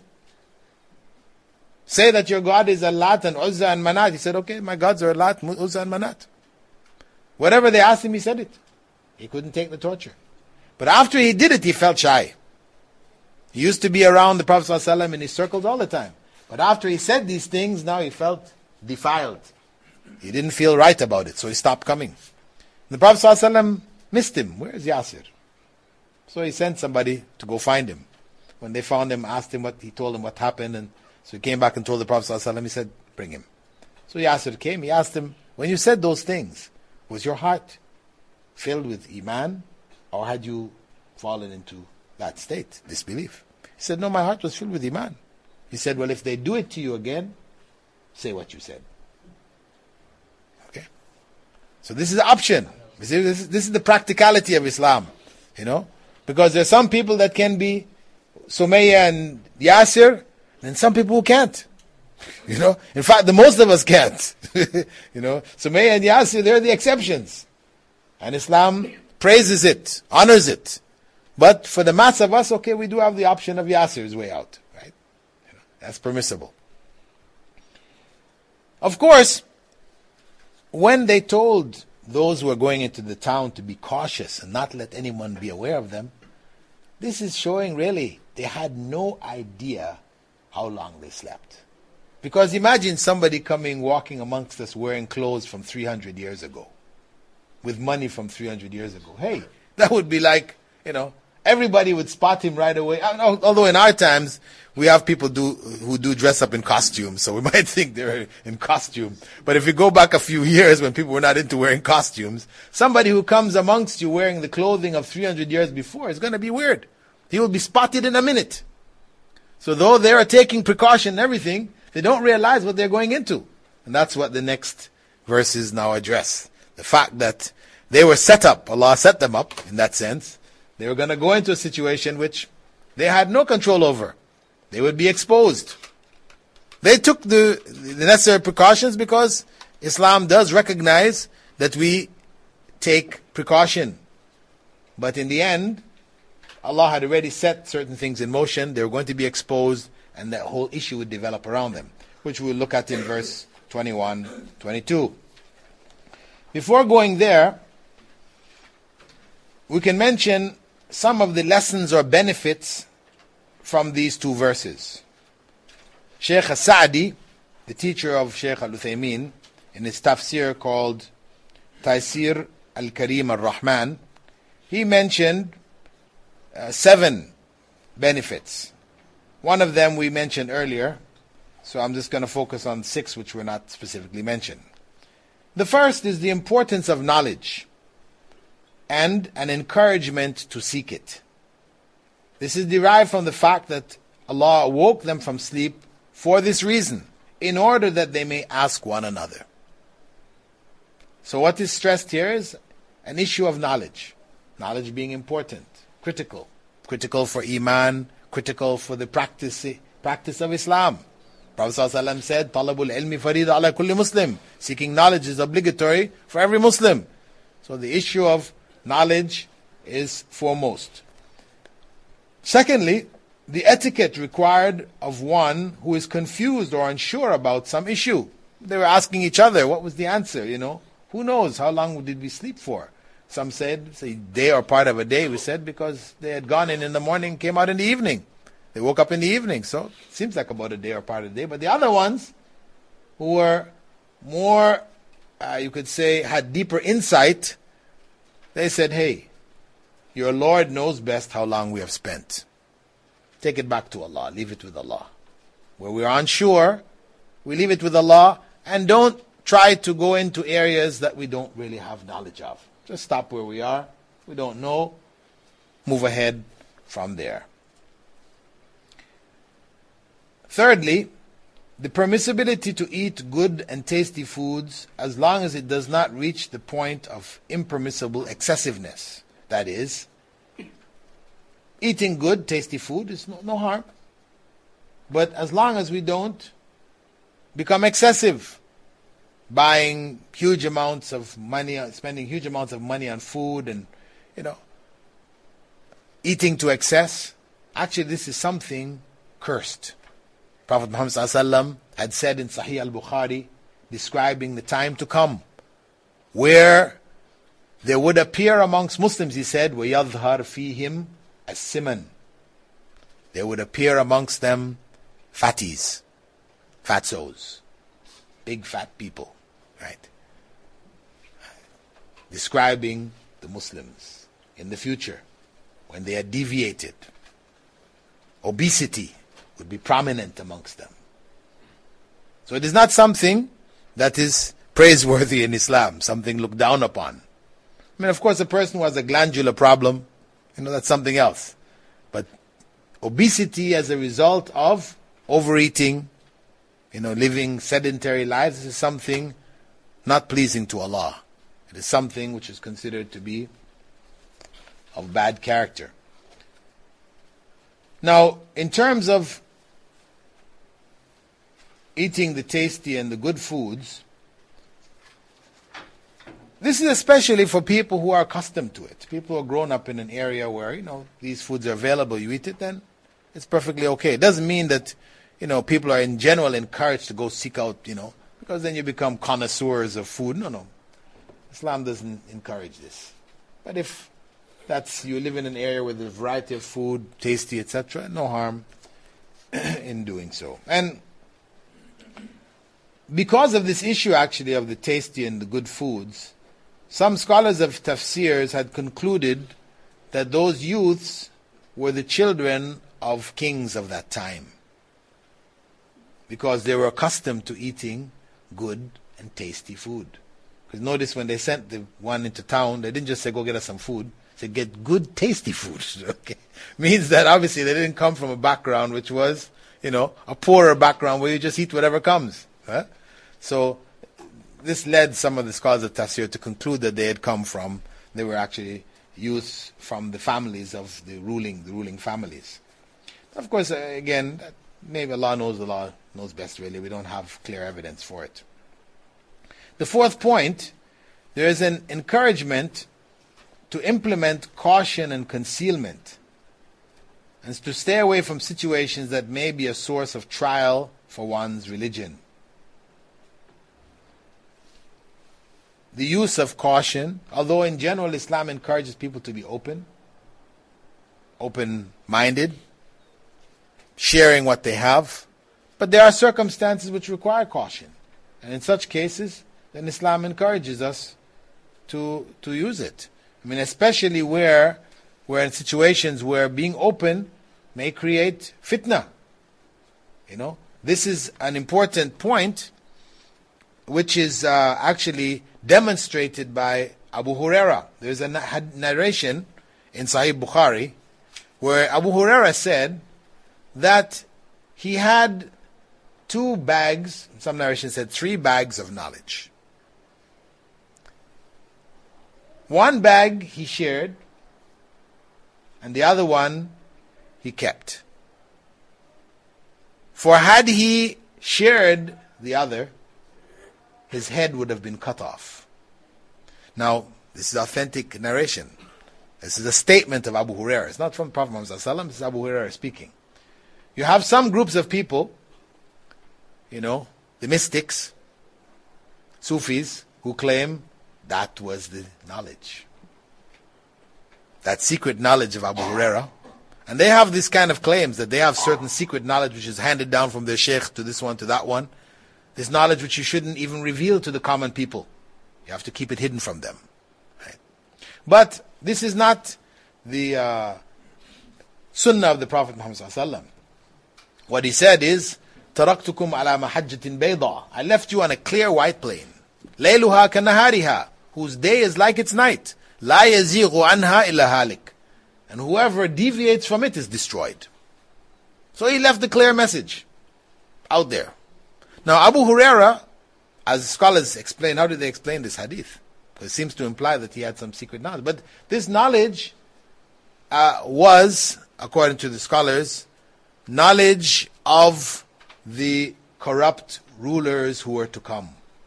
Say that your God is Lat and Uzza and Manat. He said, okay, my gods are Lat, Uzza and Manat. Whatever they asked him, he said it. He couldn't take the torture. But after he did it, he felt shy. He used to be around the Prophet ﷺ in his circles all the time. But after he said these things, now he felt defiled. He didn't feel right about it, so he stopped coming. The Prophet ﷺ missed him. Where is Yasir? So he sent somebody to go find him. When they found him, asked him what, he told him what happened, and so he came back and told the Prophet ﷺ, he said, bring him. So Yasir came, he asked him, when you said those things, was your heart filled with Iman, or had you fallen into that state, disbelief? He said, no, my heart was filled with Iman. He said, well, if they do it to you again, say what you said. Okay? So this is the option. You see, this is, this is the practicality of Islam. You know? Because there are some people that can be Sumayya and Yasir, and some people who can't. You know? In fact, the most of us can't. You know? Sumayya and Yasir, they're the exceptions. And Islam praises it, honors it. But for the mass of us, okay, we do have the option of Yasir's way out. Right? You know, that's permissible. Of course, when they told those who were going into the town to be cautious and not let anyone be aware of them, this is showing really they had no idea how long they slept. Because imagine somebody coming, walking amongst us wearing clothes from three hundred years ago, with money from three hundred years ago. Hey, that would be like, you know, everybody would spot him right away. Although in our times, we have people do who do dress up in costumes, so we might think they're in costume. But if you go back a few years when people were not into wearing costumes, somebody who comes amongst you wearing the clothing of three hundred years before is going to be weird. He will be spotted in a minute. So though they are taking precaution and everything, they don't realize what they're going into. And that's what the next verses now address. The fact that they were set up, Allah set them up in that sense. They were going to go into a situation which they had no control over. They would be exposed. They took the, the necessary precautions because Islam does recognize that we take precaution. But in the end, Allah had already set certain things in motion. They were going to be exposed, and that whole issue would develop around them, which we'll look at in verse twenty-one, twenty-two. Before going there, we can mention some of the lessons or benefits from these two verses. Shaykh As-Sa'di, the teacher of Shaykh Al-Uthaymeen, in his tafsir called Taysir Al-Karim Al-Rahman, he mentioned uh, seven benefits. One of them we mentioned earlier, so I'm just going to focus on six which were not specifically mentioned. The first is the importance of knowledge and an encouragement to seek it. This is derived from the fact that Allah awoke them from sleep for this reason, in order that they may ask one another. So what is stressed here is an issue of knowledge. Knowledge being important, critical. Critical for Iman, critical for the practice, practice of Islam. Prophet ﷺ said, "Talabul ilmi farida ala kulli Muslim." Seeking knowledge is obligatory for every Muslim. So the issue of knowledge is foremost. Secondly, the etiquette required of one who is confused or unsure about some issue. They were asking each other, what was the answer, you know? Who knows, how long did we sleep for? Some said, say, day or part of a day, we said, because they had gone in in the morning, came out in the evening. They woke up in the evening, so it seems like about a day or part of the day. But the other ones, who were more, uh, you could say, had deeper insight, they said, hey, your Lord knows best how long we have spent. Take it back to Allah, leave it with Allah. Where we are unsure, we leave it with Allah, and don't try to go into areas that we don't really have knowledge of. Just stop where we are. We don't know. Move ahead from there. Thirdly, the permissibility to eat good and tasty foods as long as it does not reach the point of impermissible excessiveness. That is, eating good, tasty food is no, no harm. But as long as we don't become excessive, buying huge amounts of money, spending huge amounts of money on food and, you know, eating to excess, actually this is something cursed. Prophet Muhammad ﷺ had said in Sahih al-Bukhari, describing the time to come, where there would appear amongst Muslims, he said, وَيَظْهَرْ فِيهِمْ السِّمَنِ. There would appear amongst them fatties, fatsos, big fat people, right? Describing the Muslims in the future, when they are deviated. Obesity would be prominent amongst them. So it is not something that is praiseworthy in Islam, something looked down upon. I mean, of course, a person who has a glandular problem, you know, that's something else. But obesity as a result of overeating, you know, living sedentary lives, this is something not pleasing to Allah. It is something which is considered to be of bad character. Now, in terms of eating the tasty and the good foods, this is especially for people who are accustomed to it. People who are grown up in an area where, you know, these foods are available, you eat it, then it's perfectly okay. It doesn't mean that, you know, people are in general encouraged to go seek out, you know, because then you become connoisseurs of food. No, no. Islam doesn't encourage this. But if that's, you live in an area with a variety of food, tasty, et cetera, no harm in doing so. And because of this issue actually of the tasty and the good foods, some scholars of tafsirs had concluded that those youths were the children of kings of that time, because they were accustomed to eating good and tasty food. Because notice when they sent the one into town, they didn't just say, go get us some food. They said, get good, tasty food. Okay, means that obviously they didn't come from a background which was, you know, a poorer background where you just eat whatever comes. Huh? So this led some of the scholars of tafsir to conclude that they had come from, they were actually youths from the families of the ruling, the ruling families. Of course, uh, again, maybe Allah knows, the law knows best really. We don't have clear evidence for it. The fourth point, there is an encouragement to implement caution and concealment, and to stay away from situations that may be a source of trial for one's religion. The use of caution, although in general Islam encourages people to be open, open-minded, sharing what they have, but there are circumstances which require caution. And in such cases, then Islam encourages us to to use it. I mean, especially where we're in situations where being open may create fitna. You know, this is an important point which is uh, actually demonstrated by Abu Huraira. There's a narration in Sahih Bukhari where Abu Huraira said that he had two bags, some narrations said three bags of knowledge. One bag he shared, and the other one he kept. For had he shared the other, his head would have been cut off. Now, this is authentic narration. This is a statement of Abu Huraira. It's not from Prophet Muhammad sallallahu alaihi wasallam. This is Abu Huraira speaking. You have some groups of people, you know, the mystics, Sufis, who claim that was the knowledge. That secret knowledge of Abu Huraira. And they have this kind of claims that they have certain secret knowledge which is handed down from their sheikh to this one, to that one. This knowledge which you shouldn't even reveal to the common people. You have to keep it hidden from them. Right? But this is not the uh, sunnah of the Prophet Muhammad sallallahu alaihi wasallam. What he said is, تَرَكْتُكُمْ عَلَى مَحَجَّةٍ بَيْضَةٍ I left you on a clear white plain. لَيْلُهَا كَنَهَارِهَا Whose day is like its night. لَا يَزِيغُ عَنْهَا إِلَّا هَالِكٌ And whoever deviates from it is destroyed. So he left the clear message out there. Now Abu Huraira, as scholars explain, how did they explain this hadith? Because it seems to imply that he had some secret knowledge. But this knowledge uh, was, according to the scholars, knowledge of the corrupt rulers who were to come.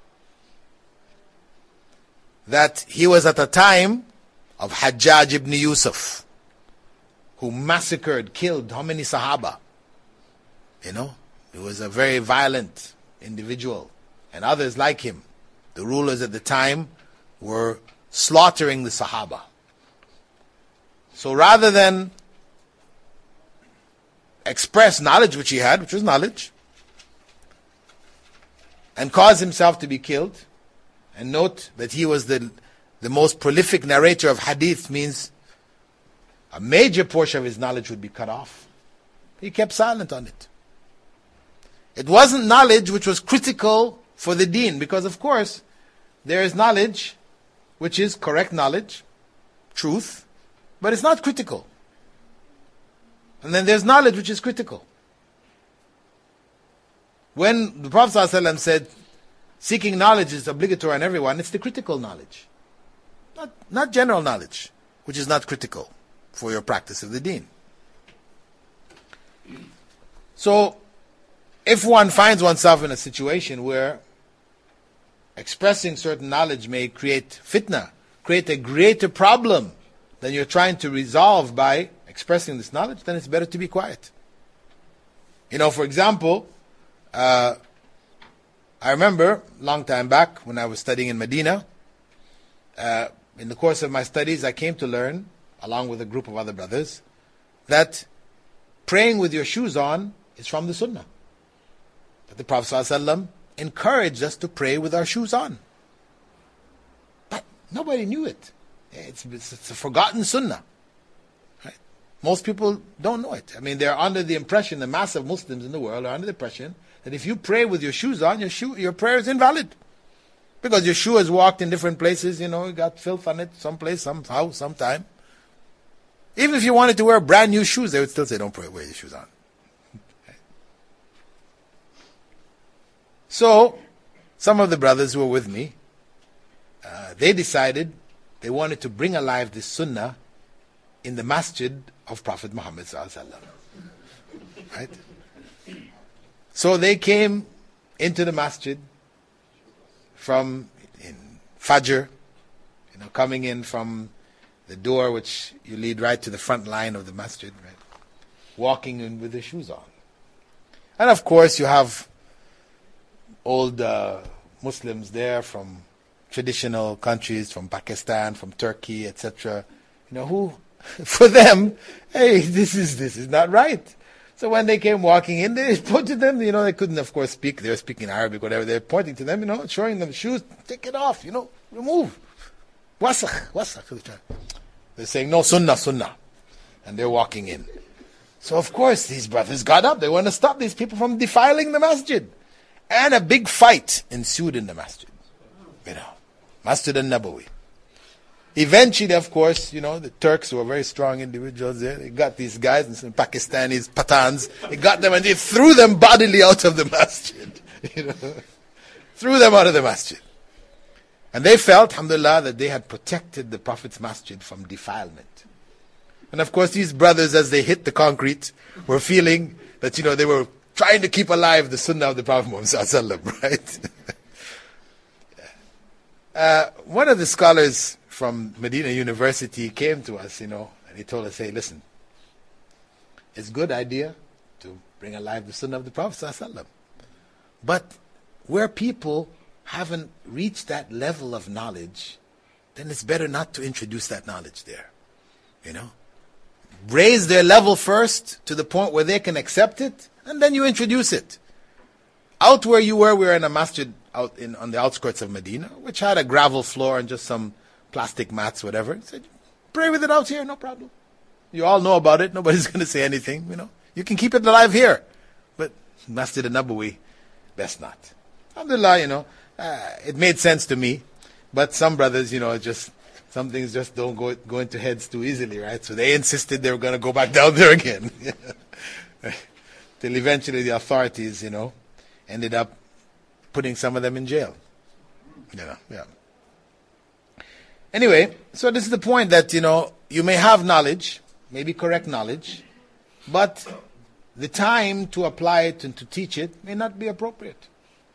That he was at a time of Hajjaj ibn Yusuf, who massacred, killed how many Sahaba? You know, he was a very violent individual, and others like him. The rulers at the time were slaughtering the Sahaba. So rather than express knowledge which he had, which was knowledge, and cause himself to be killed, and note that he was the, the most prolific narrator of hadith, means a major portion of his knowledge would be cut off. He kept silent on it. It wasn't knowledge which was critical for the deen, because of course there is knowledge which is correct knowledge, truth, but it's not critical. And then there's knowledge which is critical. When the Prophet ﷺ said seeking knowledge is obligatory on everyone, it's the critical knowledge, not, not general knowledge, which is not critical for your practice of the deen. So if one finds oneself in a situation where expressing certain knowledge may create fitna, create a greater problem than you're trying to resolve by expressing this knowledge, then it's better to be quiet. You know, for example, uh, I remember a long time back when I was studying in Medina, uh, in the course of my studies, I came to learn, along with a group of other brothers, that praying with your shoes on is from the Sunnah. That the Prophet ﷺ encouraged us to pray with our shoes on. But nobody knew it. It's, it's, it's a forgotten Sunnah. Right? Most people don't know it. I mean, they're under the impression, the mass of Muslims in the world are under the impression that if you pray with your shoes on, your shoe, your prayer is invalid. Because your shoe has walked in different places, you know, you got filth on it someplace, somehow, sometime. Even if you wanted to wear brand new shoes, they would still say, don't pray, wear your shoes on. Okay. So, some of the brothers who were with me, uh, they decided they wanted to bring alive this sunnah in the masjid of Prophet Muhammad sallallahu alaihi wasallam. Right? So they came into the masjid from in Fajr, you know, coming in from the door which you lead right to the front line of the masjid, right? Walking in with their shoes on. And of course you have old uh, Muslims there from traditional countries, from Pakistan, from Turkey, et cetera. You know, who, for them, hey, this is this is not right. So when they came walking in, they pointed them, you know, they couldn't, of course, speak. They were speaking Arabic, whatever. They were pointing to them, you know, showing them shoes. Take it off, you know, remove. Wasakh, wasakh. They're saying, no, sunnah, sunnah. And they're walking in. So, of course, these brothers got up. They want to stop these people from defiling the masjid. And a big fight ensued in the masjid. You know, Masjid al-Nabawi. Eventually, of course, you know, the Turks were very strong individuals there. They got these guys, and some Pakistanis, Pathans. They got them and they threw them bodily out of the masjid. You know, threw them out of the masjid. And they felt, alhamdulillah, that they had protected the Prophet's masjid from defilement. And of course, these brothers, as they hit the concrete, were feeling that, you know, they were trying to keep alive the sunnah of the Prophet Muhammad sallallahu alaihi wasallam, right? uh, one of the scholars from Medina University came to us, you know, and he told us, hey, listen, it's a good idea to bring alive the sunnah of the Prophet sallallahu alaihi wasallam. But where people haven't reached that level of knowledge, then it's better not to introduce that knowledge there. You know? Raise their level first to the point where they can accept it, and then you introduce it. Out where you were, we were in a masjid out in on the outskirts of Medina, which had a gravel floor and just some plastic mats, whatever. He said, pray with it out here, no problem. You all know about it, nobody's going to say anything, you know. You can keep it alive here. But Masjid al-Nabawi, best not. Alhamdulillah, you know, uh, it made sense to me. But some brothers, you know, just, some things just don't go, go into heads too easily, right? So they insisted they were going to go back down there again. Till eventually the authorities, you know, ended up putting some of them in jail. You know, yeah. Anyway, so this is the point that, you know, you may have knowledge, maybe correct knowledge, but the time to apply it and to teach it may not be appropriate.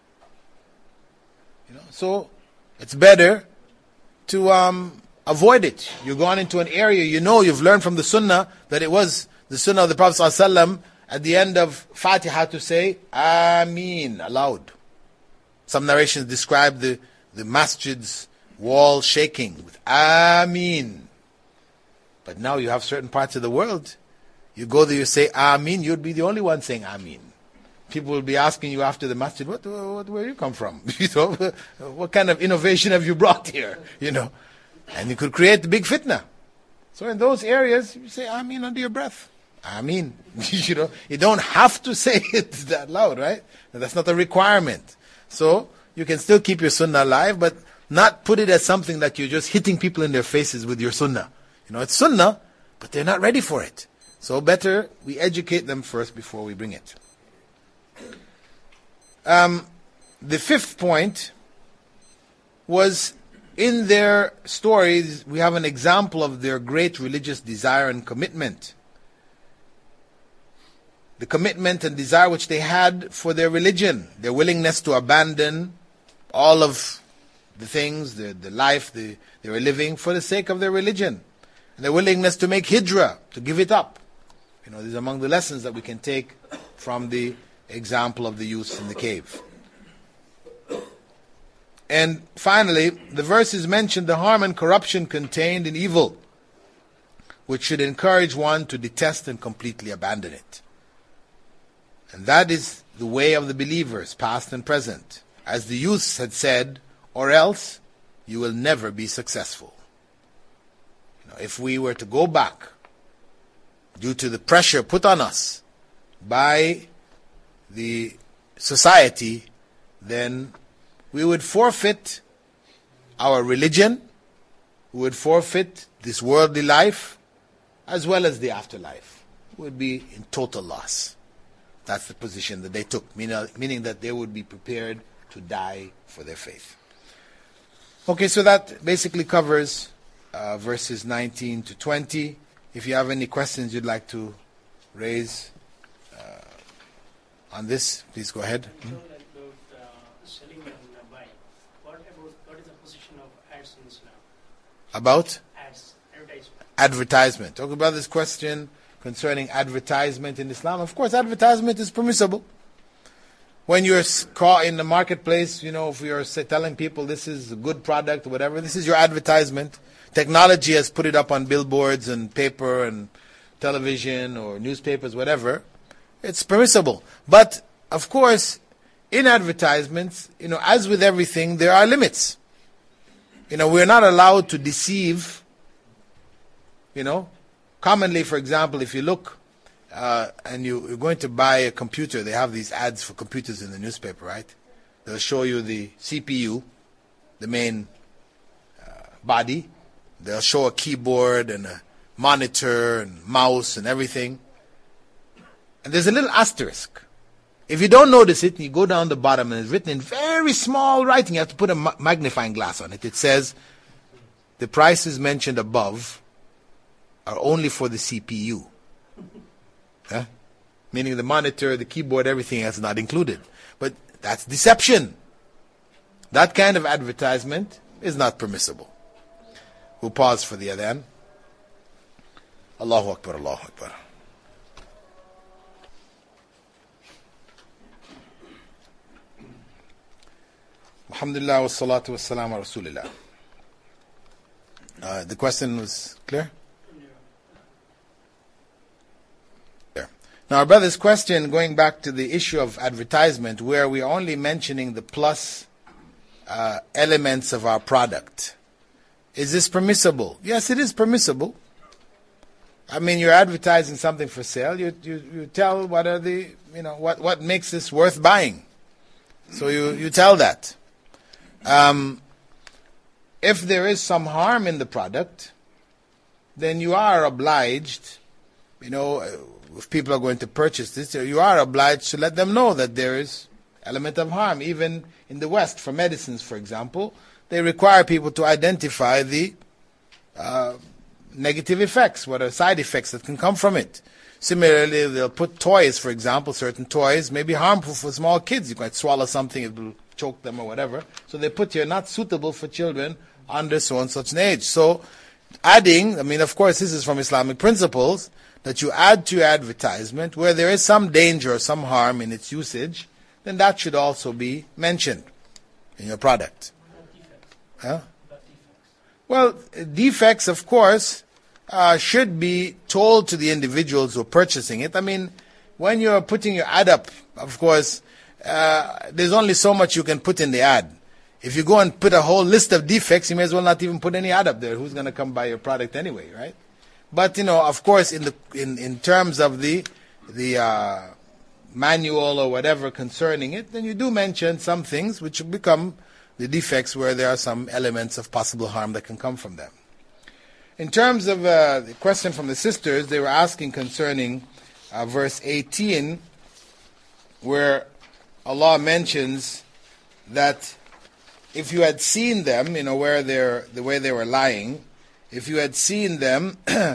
You know, so it's better to um, avoid it. You're going into an area, you know, you've learned from the Sunnah that it was the Sunnah of the Prophet ﷺ at the end of Fatiha to say Ameen aloud. Some narrations describe the, the masjid's wall shaking with Ameen. But now you have certain parts of the world, you go there, you say Ameen, you'd be the only one saying Ameen. People will be asking you after the masjid, what, what, where you come from? You know, what kind of innovation have you brought here? You know, and you could create the big fitna. So in those areas, you say Ameen under your breath. Ameen. You know, you don't have to say it that loud, right? That's not a requirement. So you can still keep your sunnah alive, but not put it as something that you're just hitting people in their faces with your sunnah. You know, it's sunnah, but they're not ready for it. So better we educate them first before we bring it. Um, the fifth point was, in their stories, we have an example of their great religious desire and commitment. The commitment and desire which they had for their religion, their willingness to abandon all of the things, the, the life they, they were living for the sake of their religion. And their willingness to make hijrah, to give it up. You know, these are among the lessons that we can take from the example of the youths in the cave. And finally, the verses mention the harm and corruption contained in evil, which should encourage one to detest and completely abandon it. And that is the way of the believers, past and present. As the youths had said, or else you will never be successful. You know, if we were to go back, due to the pressure put on us by the society, then we would forfeit our religion, we would forfeit this worldly life, as well as the afterlife. We would be in total loss. That's the position that they took, meaning that they would be prepared to die for their faith. Okay, so that basically covers uh, verses nineteen to twenty. If you have any questions you'd like to raise uh, on this, please go ahead. You told about uh, selling and uh, buying. What about, what is the position of ads in Islam? About? Ads, advertisement. Advertisement. Okay, about this question concerning advertisement in Islam. Of course, advertisement is permissible. When you're caught in the marketplace, you know, if you're say, telling people this is a good product or whatever, this is your advertisement. Technology has put it up on billboards and paper and television or newspapers, whatever. It's permissible. But, of course, in advertisements, you know, as with everything, there are limits. You know, we're not allowed to deceive, you know. Commonly, for example, if you look uh, and you, you're going to buy a computer, they have these ads for computers in the newspaper, right? They'll show you the C P U, the main uh, body. They'll show a keyboard and a monitor and mouse and everything. And there's a little asterisk. If you don't notice it, you go down the bottom and it's written in very small writing. You have to put a ma- magnifying glass on it. It says, the prices mentioned above are only for the C P U. Huh? Meaning the monitor, the keyboard, everything else is not included. But that's deception. That kind of advertisement is not permissible. We'll pause for the adhan. Allahu Akbar, Allahu Akbar. Alhamdulillah wa salatu wa salam wa rasulillah. Uh, the question was clear? Now, our brother's question, going back to the issue of advertisement, where we're only mentioning the plus uh, elements of our product. Is this permissible? Yes, it is permissible. I mean, you're advertising something for sale. You you, you tell what are the you know what, what makes this worth buying. So you, you tell that. Um, if there is some harm in the product, then you are obliged, you know. If people are going to purchase this, you are obliged to let them know that there is element of harm. Even in the West, for medicines, for example, they require people to identify the uh, negative effects, what are side effects that can come from it. Similarly, they'll put toys, for example, certain toys may be harmful for small kids. You might swallow something, it will choke them or whatever. So they put here, not suitable for children under so and such an age. So adding, I mean, of course, this is from Islamic principles, that you add to your advertisement where there is some danger or some harm in its usage, then that should also be mentioned in your product. Huh? Well, defects, of course, uh, should be told to the individuals who are purchasing it. I mean, when you're putting your ad up, of course, uh, there's only so much you can put in the ad. If you go and put a whole list of defects, you may as well not even put any ad up there. Who's going to come buy your product anyway, right? But, you know, of course, in the in, in terms of the the uh, manual or whatever concerning it, then you do mention some things which become the defects where there are some elements of possible harm that can come from them. In terms of uh, the question from the sisters, they were asking concerning uh, verse eighteen, where Allah mentions that if you had seen them, you know, where they're the way they were lying, if you had seen them,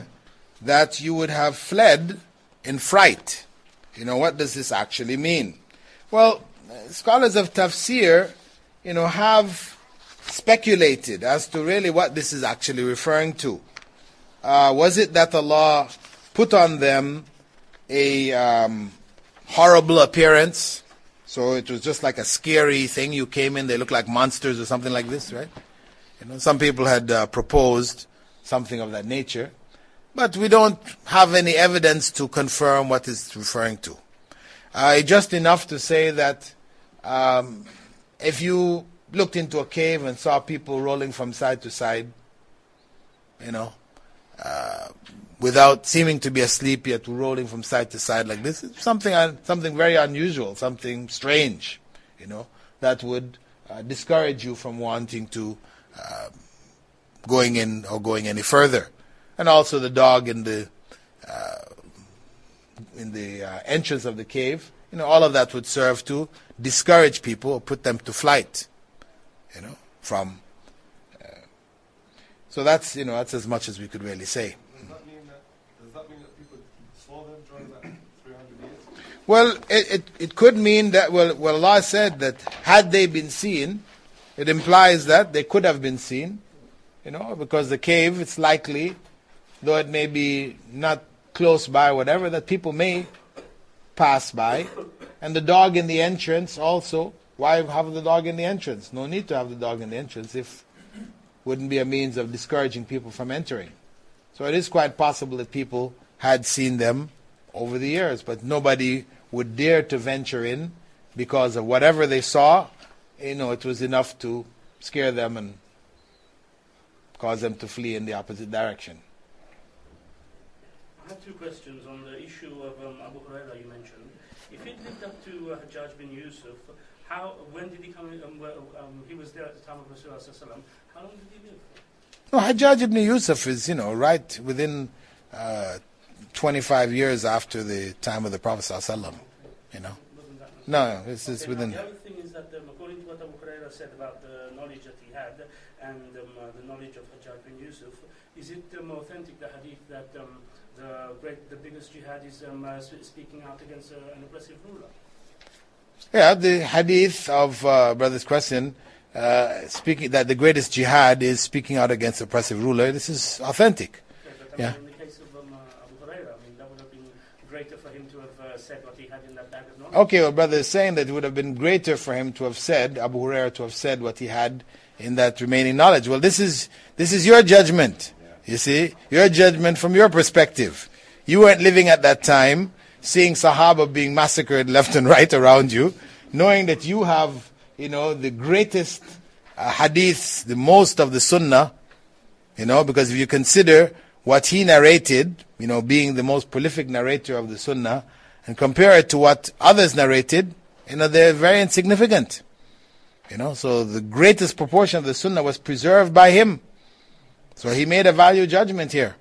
that you would have fled in fright. You know, what does this actually mean? Well, scholars of tafsir, you know, have speculated as to really what this is actually referring to. Uh, was it that Allah put on them a um, horrible appearance, So it was just like a scary thing. You came in, they looked like monsters or something like this, right? You know, some people had uh, proposed something of that nature, but we don't have any evidence to confirm what it's referring to. Uh, just enough to say that um, if you looked into a cave and saw people rolling from side to side, you know, uh, without seeming to be asleep yet rolling from side to side like this, it's something un- something very unusual, something strange, you know, that would uh, discourage you from wanting to uh, going in or going any further. And also the dog in the uh, in the uh, entrance of the cave, you know, all of that would serve to discourage people or put them to flight, you know, from. Uh, so that's, you know, that's as much as we could really say. Does that mean that, does that mean that people saw them during that three hundred years? Well, it, it, it could mean that, well, well, Allah said that had they been seen, it implies that they could have been seen, you know, because the cave, it's likely, though it may be not close by or whatever, that people may pass by. And the dog in the entrance also, why have the dog in the entrance? No need to have the dog in the entrance if it wouldn't be a means of discouraging people from entering. So it is quite possible that people had seen them over the years, but nobody would dare to venture in because of whatever they saw. You know, it was enough to scare them and cause them to flee in the opposite direction. I have two questions on the issue of um, Abu Huraira you mentioned. If it lived up to uh, Hajjaj bin Yusuf, how, when did he come in? Um, well, um, he was there at the time of Rasulullah sallallahu alaihi wasallam. How long did he live? No, Hajjaj ibn Yusuf is, you know, right within uh, twenty-five years after the time of the Prophet sallallahu alaihi wasallam. You know, Wasn't that much? no, no, it's, it's Okay, within. now the other thing is that um, according to what Abu Huraira said about the knowledge that he had and um, uh, the knowledge of Hajjaj bin Yusuf, is it um, authentic, the hadith, that um, the great, the biggest jihad is um, uh, speaking out against uh, an oppressive ruler? Yeah, the hadith of uh, brother's question, uh, speaking that the greatest jihad is speaking out against oppressive ruler. This is authentic. Yeah, but I Yeah. mean, in the case of um, uh, Abu Huraira, I mean, that would have been greater for him to have uh, said what he had in that bag of knowledge. Okay, well, brother is saying that it would have been greater for him to have said, Abu Huraira to have said what he had in that remaining knowledge. Well, this is this is your judgment. You see, your judgment from your perspective. You weren't living at that time, seeing Sahaba being massacred left and right around you, knowing that you have, you know, the greatest uh, hadiths, the most of the Sunnah, you know, because if you consider what he narrated, you know, being the most prolific narrator of the Sunnah, and compare it to what others narrated, you know, they're very insignificant. You know, so the greatest proportion of the Sunnah was preserved by him. So he made a value judgment here.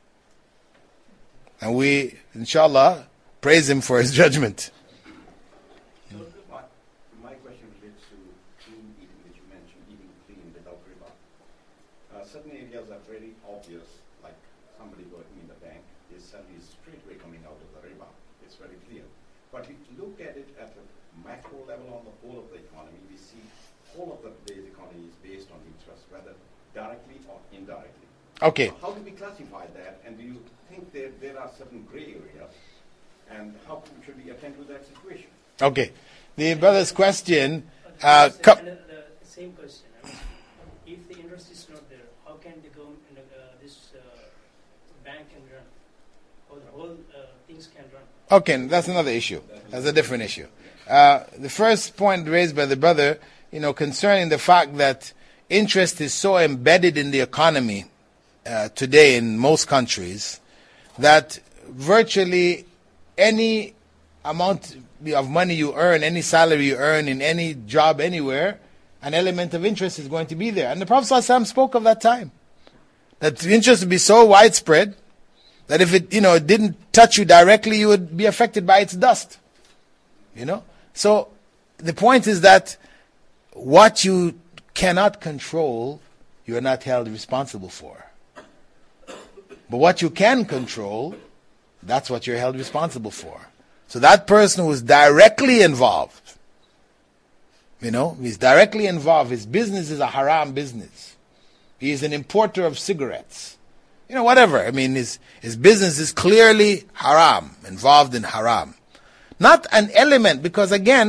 And we, inshallah, praise him for his judgment. My, my question relates to clean eating, which you mentioned, eating clean without riba. Uh, certain areas are very obvious, like somebody working in the bank, his salary is straight away coming out of the riba. It's very clear. But we look at it at a macro level on the whole of the economy. We see whole of the today's economy is based on interest, whether directly or indirectly. Okay. So how do we classify that? And do you think there, there are certain gray areas? And how should we attend to that situation? Okay. The brother's question, But uh, the- co- the, the same question. I mean, if the interest is not there, how can the government, uh, this uh, bank can run, or the whole uh, things can run? okay, that's another issue. That's a different issue. Uh, the first point raised by the brother, you know, concerning the fact that interest is so embedded in the economy uh, today in most countries that virtually any amount of money you earn, any salary you earn in any job anywhere, an element of interest is going to be there. And the Prophet ﷺ spoke of that time. That the interest would be so widespread that if it, you know, it didn't touch you directly, you would be affected by its dust. You know? So the point is that what you cannot control, you are not held responsible for. But what you can control, that's what you're held responsible for. So that person who is directly involved, you know, he's directly involved, his business is a haram business. He is an importer of cigarettes. You know, whatever. I mean, his, his business is clearly haram, involved in haram. Not an element, because again,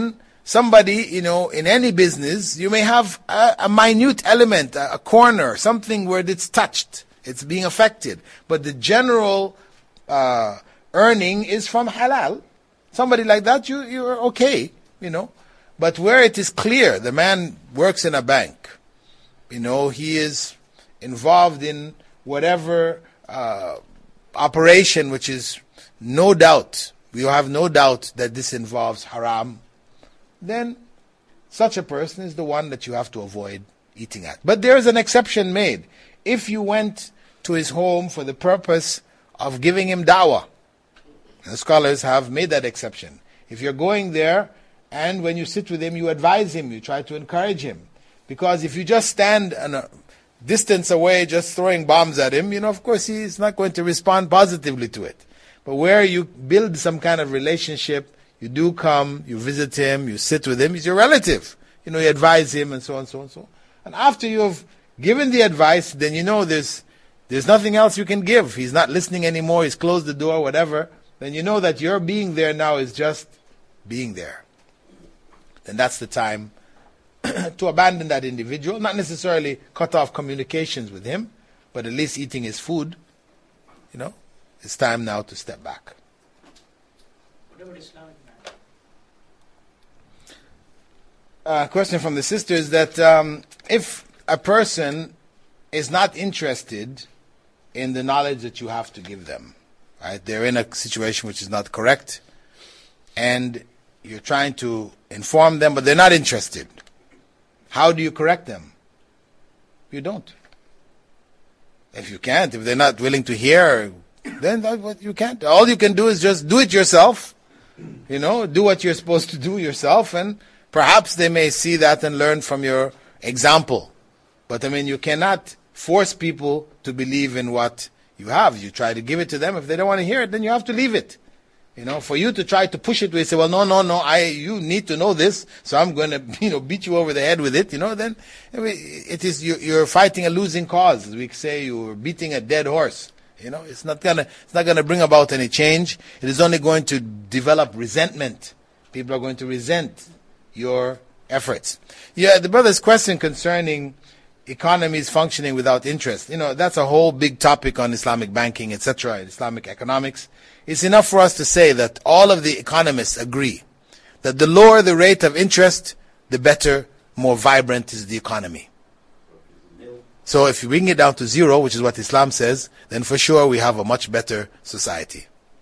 somebody, you know, in any business, you may have a, a minute element, a, a corner, something where it's touched, it's being affected. But the general uh, earning is from halal. Somebody like that, you, you're okay, you know. But where it is clear, the man works in a bank, you know, he is involved in whatever uh, operation which is no doubt, we have no doubt that this involves haram, then such a person is the one that you have to avoid eating at. But there is an exception made. If you went to his home for the purpose of giving him dawah, the scholars have made that exception. If you're going there and when you sit with him, you advise him, you try to encourage him. Because if you just stand a distance away just throwing bombs at him, you know, of course he's not going to respond positively to it. But where you build some kind of relationship, you do come, you visit him, you sit with him, he's your relative. You know, you advise him and so on, so on, so on. And after you've given the advice, then you know there's, there's nothing else you can give. He's not listening anymore, he's closed the door, whatever. Then you know that your being there now is just being there. Then that's the time to abandon that individual, not necessarily cut off communications with him, but at least eating his food, you know, it's time now to step back. What about Islamic bank? Uh, question from the sister is that um, if a person is not interested in the knowledge that you have to give them, right? They're in a situation which is not correct, and you're trying to inform them, but they're not interested. How do you correct them? You don't. If you can't, if they're not willing to hear, then that's what you can't. All you can do is just do it yourself. You know, do what you're supposed to do yourself, and perhaps they may see that and learn from your example. But I mean, you cannot force people to believe in what you have. You try to give it to them. If they don't want to hear it, then you have to leave it. You know, for you to try to push it, we say, well, no, no, no, I, you need to know this, so I'm going to, you know, beat you over the head with it, you know, then it is, you, you're fighting a losing cause. As we say, you're beating a dead horse. You know, it's not gonna, it's not gonna bring about any change. It is only going to develop resentment. People are going to resent your efforts. Yeah, the brother's question concerning economies functioning without interest, you know, that's a whole big topic on Islamic banking, et cetera, Islamic economics. It's enough for us to say that all of the economists agree that the lower the rate of interest, the better, more vibrant is the economy. So if you bring it down to zero, which is what Islam says, then for sure we have a much better society.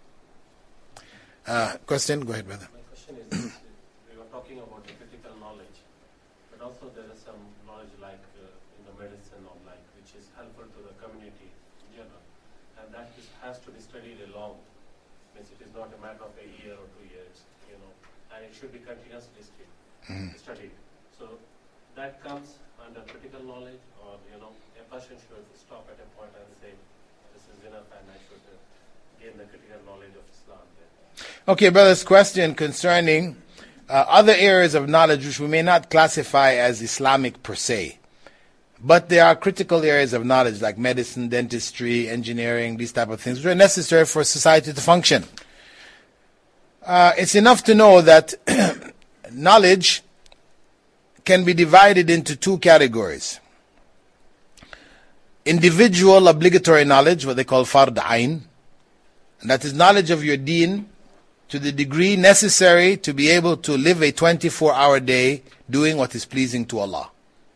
Uh, question? Go ahead, brother. My question is, this, we were talking about the critical knowledge, but also there is some knowledge like uh, in the medicine or like which is helpful to the community in general, and that is, has to be studied along. Means it is not a matter of a year or two years, you know, and it should be continuously mm-hmm. studied. So that comes under critical knowledge, or you know, a person should stop at a point and say, this is enough, and I should uh, gain the critical knowledge of Islam. Then. Okay, brother's question concerning uh, other areas of knowledge which we may not classify as Islamic per se, but there are critical areas of knowledge like medicine, dentistry, engineering, these type of things, which are necessary for society to function. Uh, it's enough to know that knowledge can be divided into two categories. Individual obligatory knowledge, what they call fard ayn, and that is knowledge of your deen to the degree necessary to be able to live a twenty-four hour day doing what is pleasing to Allah.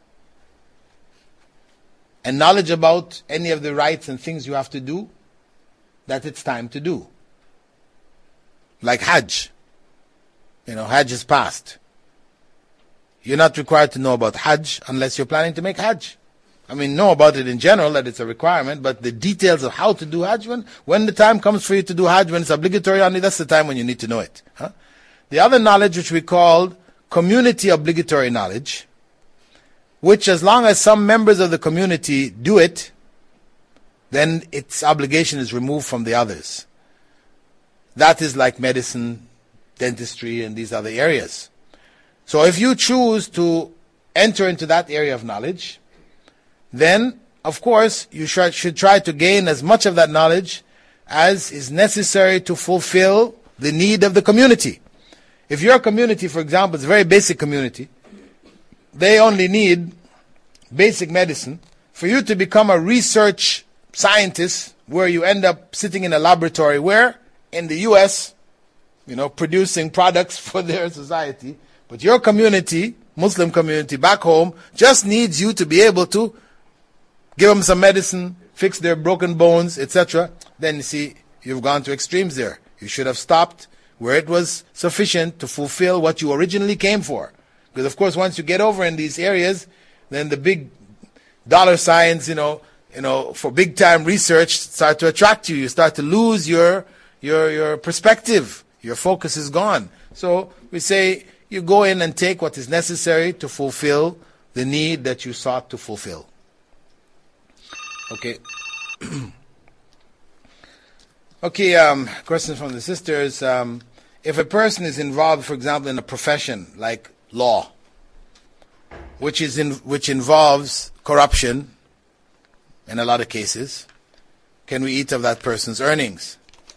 And knowledge about any of the rights and things you have to do, that it's time to do. Like Hajj. You know, Hajj is past. You're not required to know about Hajj unless you're planning to make Hajj. I mean, know about it in general, that it's a requirement, but the details of how to do Hajj, when, when the time comes for you to do Hajj, when it's obligatory only, that's the time when you need to know it. Huh? The other knowledge, which we call community obligatory knowledge, which as long as some members of the community do it, then its obligation is removed from the others. That is like medicine, dentistry, and these other areas. So if you choose to enter into that area of knowledge, then, of course, you should, should try to gain as much of that knowledge as is necessary to fulfill the need of the community. If your community, for example, is a very basic community, they only need basic medicine. For you to become a research scientist, where you end up sitting in a laboratory, where in the U S, you know, producing products for their society, but your community, Muslim community back home, just needs you to be able to give them some medicine, fix their broken bones, et cetera. Then you see, you've gone to extremes there. You should have stopped where it was sufficient to fulfill what you originally came for. Because of course, once you get over in these areas, then the big dollar signs, you know, you know, for big time research start to attract you. You start to lose your your your perspective. Your focus is gone. So we say you go in and take what is necessary to fulfill the need that you sought to fulfill. Okay. Okay, um, question from the sisters. Um, if a person is involved, for example, in a profession like law, which is in, which involves corruption in a lot of cases, can we eat of that person's earnings?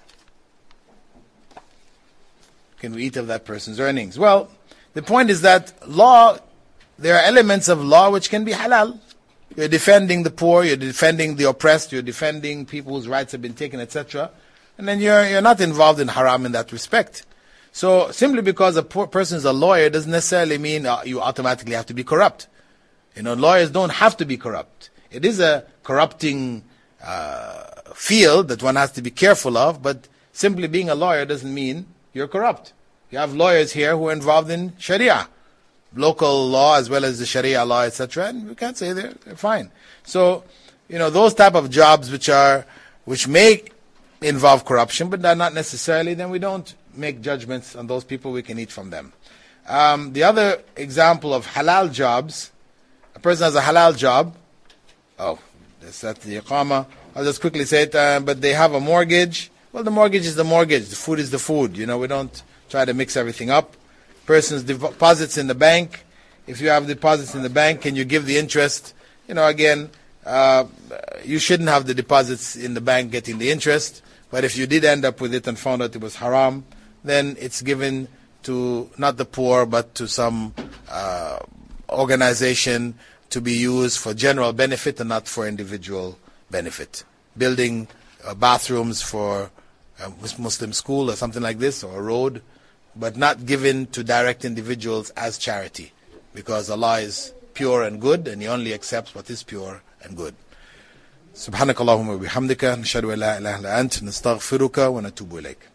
Can we eat of that person's earnings? Well, the point is that law, there are elements of law which can be halal. You're defending the poor, you're defending the oppressed, you're defending people whose rights have been taken, et cetera. And then you're you're not involved in haram in that respect. So simply because a poor person is a lawyer doesn't necessarily mean uh, you automatically have to be corrupt. You know, lawyers don't have to be corrupt. It is a corrupting uh, field that one has to be careful of, but simply being a lawyer doesn't mean you're corrupt. You have lawyers here who are involved in Sharia, local law as well as the Sharia law, et cetera. And we can't say they're, they're fine. So, you know, those type of jobs which are which may involve corruption, but they're not necessarily, then we don't make judgments on those people. We can eat from them. Um, the other example of halal jobs, a person has a halal job. Oh, that's at the iqama. I'll just quickly say it. Uh, but they have a mortgage. Well, the mortgage is the mortgage. The food is the food. You know, we don't try to mix everything up. Person's deposits in the bank. If you have deposits in the bank, can you give the interest? You know, again, uh, you shouldn't have the deposits in the bank getting the interest. But if you did end up with it and found out it was haram, then it's given to not the poor, but to some uh, organization to be used for general benefit and not for individual benefit. Building uh, bathrooms for a Muslim school or something like this, or a road, but not given to direct individuals as charity, because Allah is pure and good and He only accepts what is pure and good. سبحانك اللهم وبحمدك نشهد أن لا إله إلا أنت نستغفرك ونتوب إليك.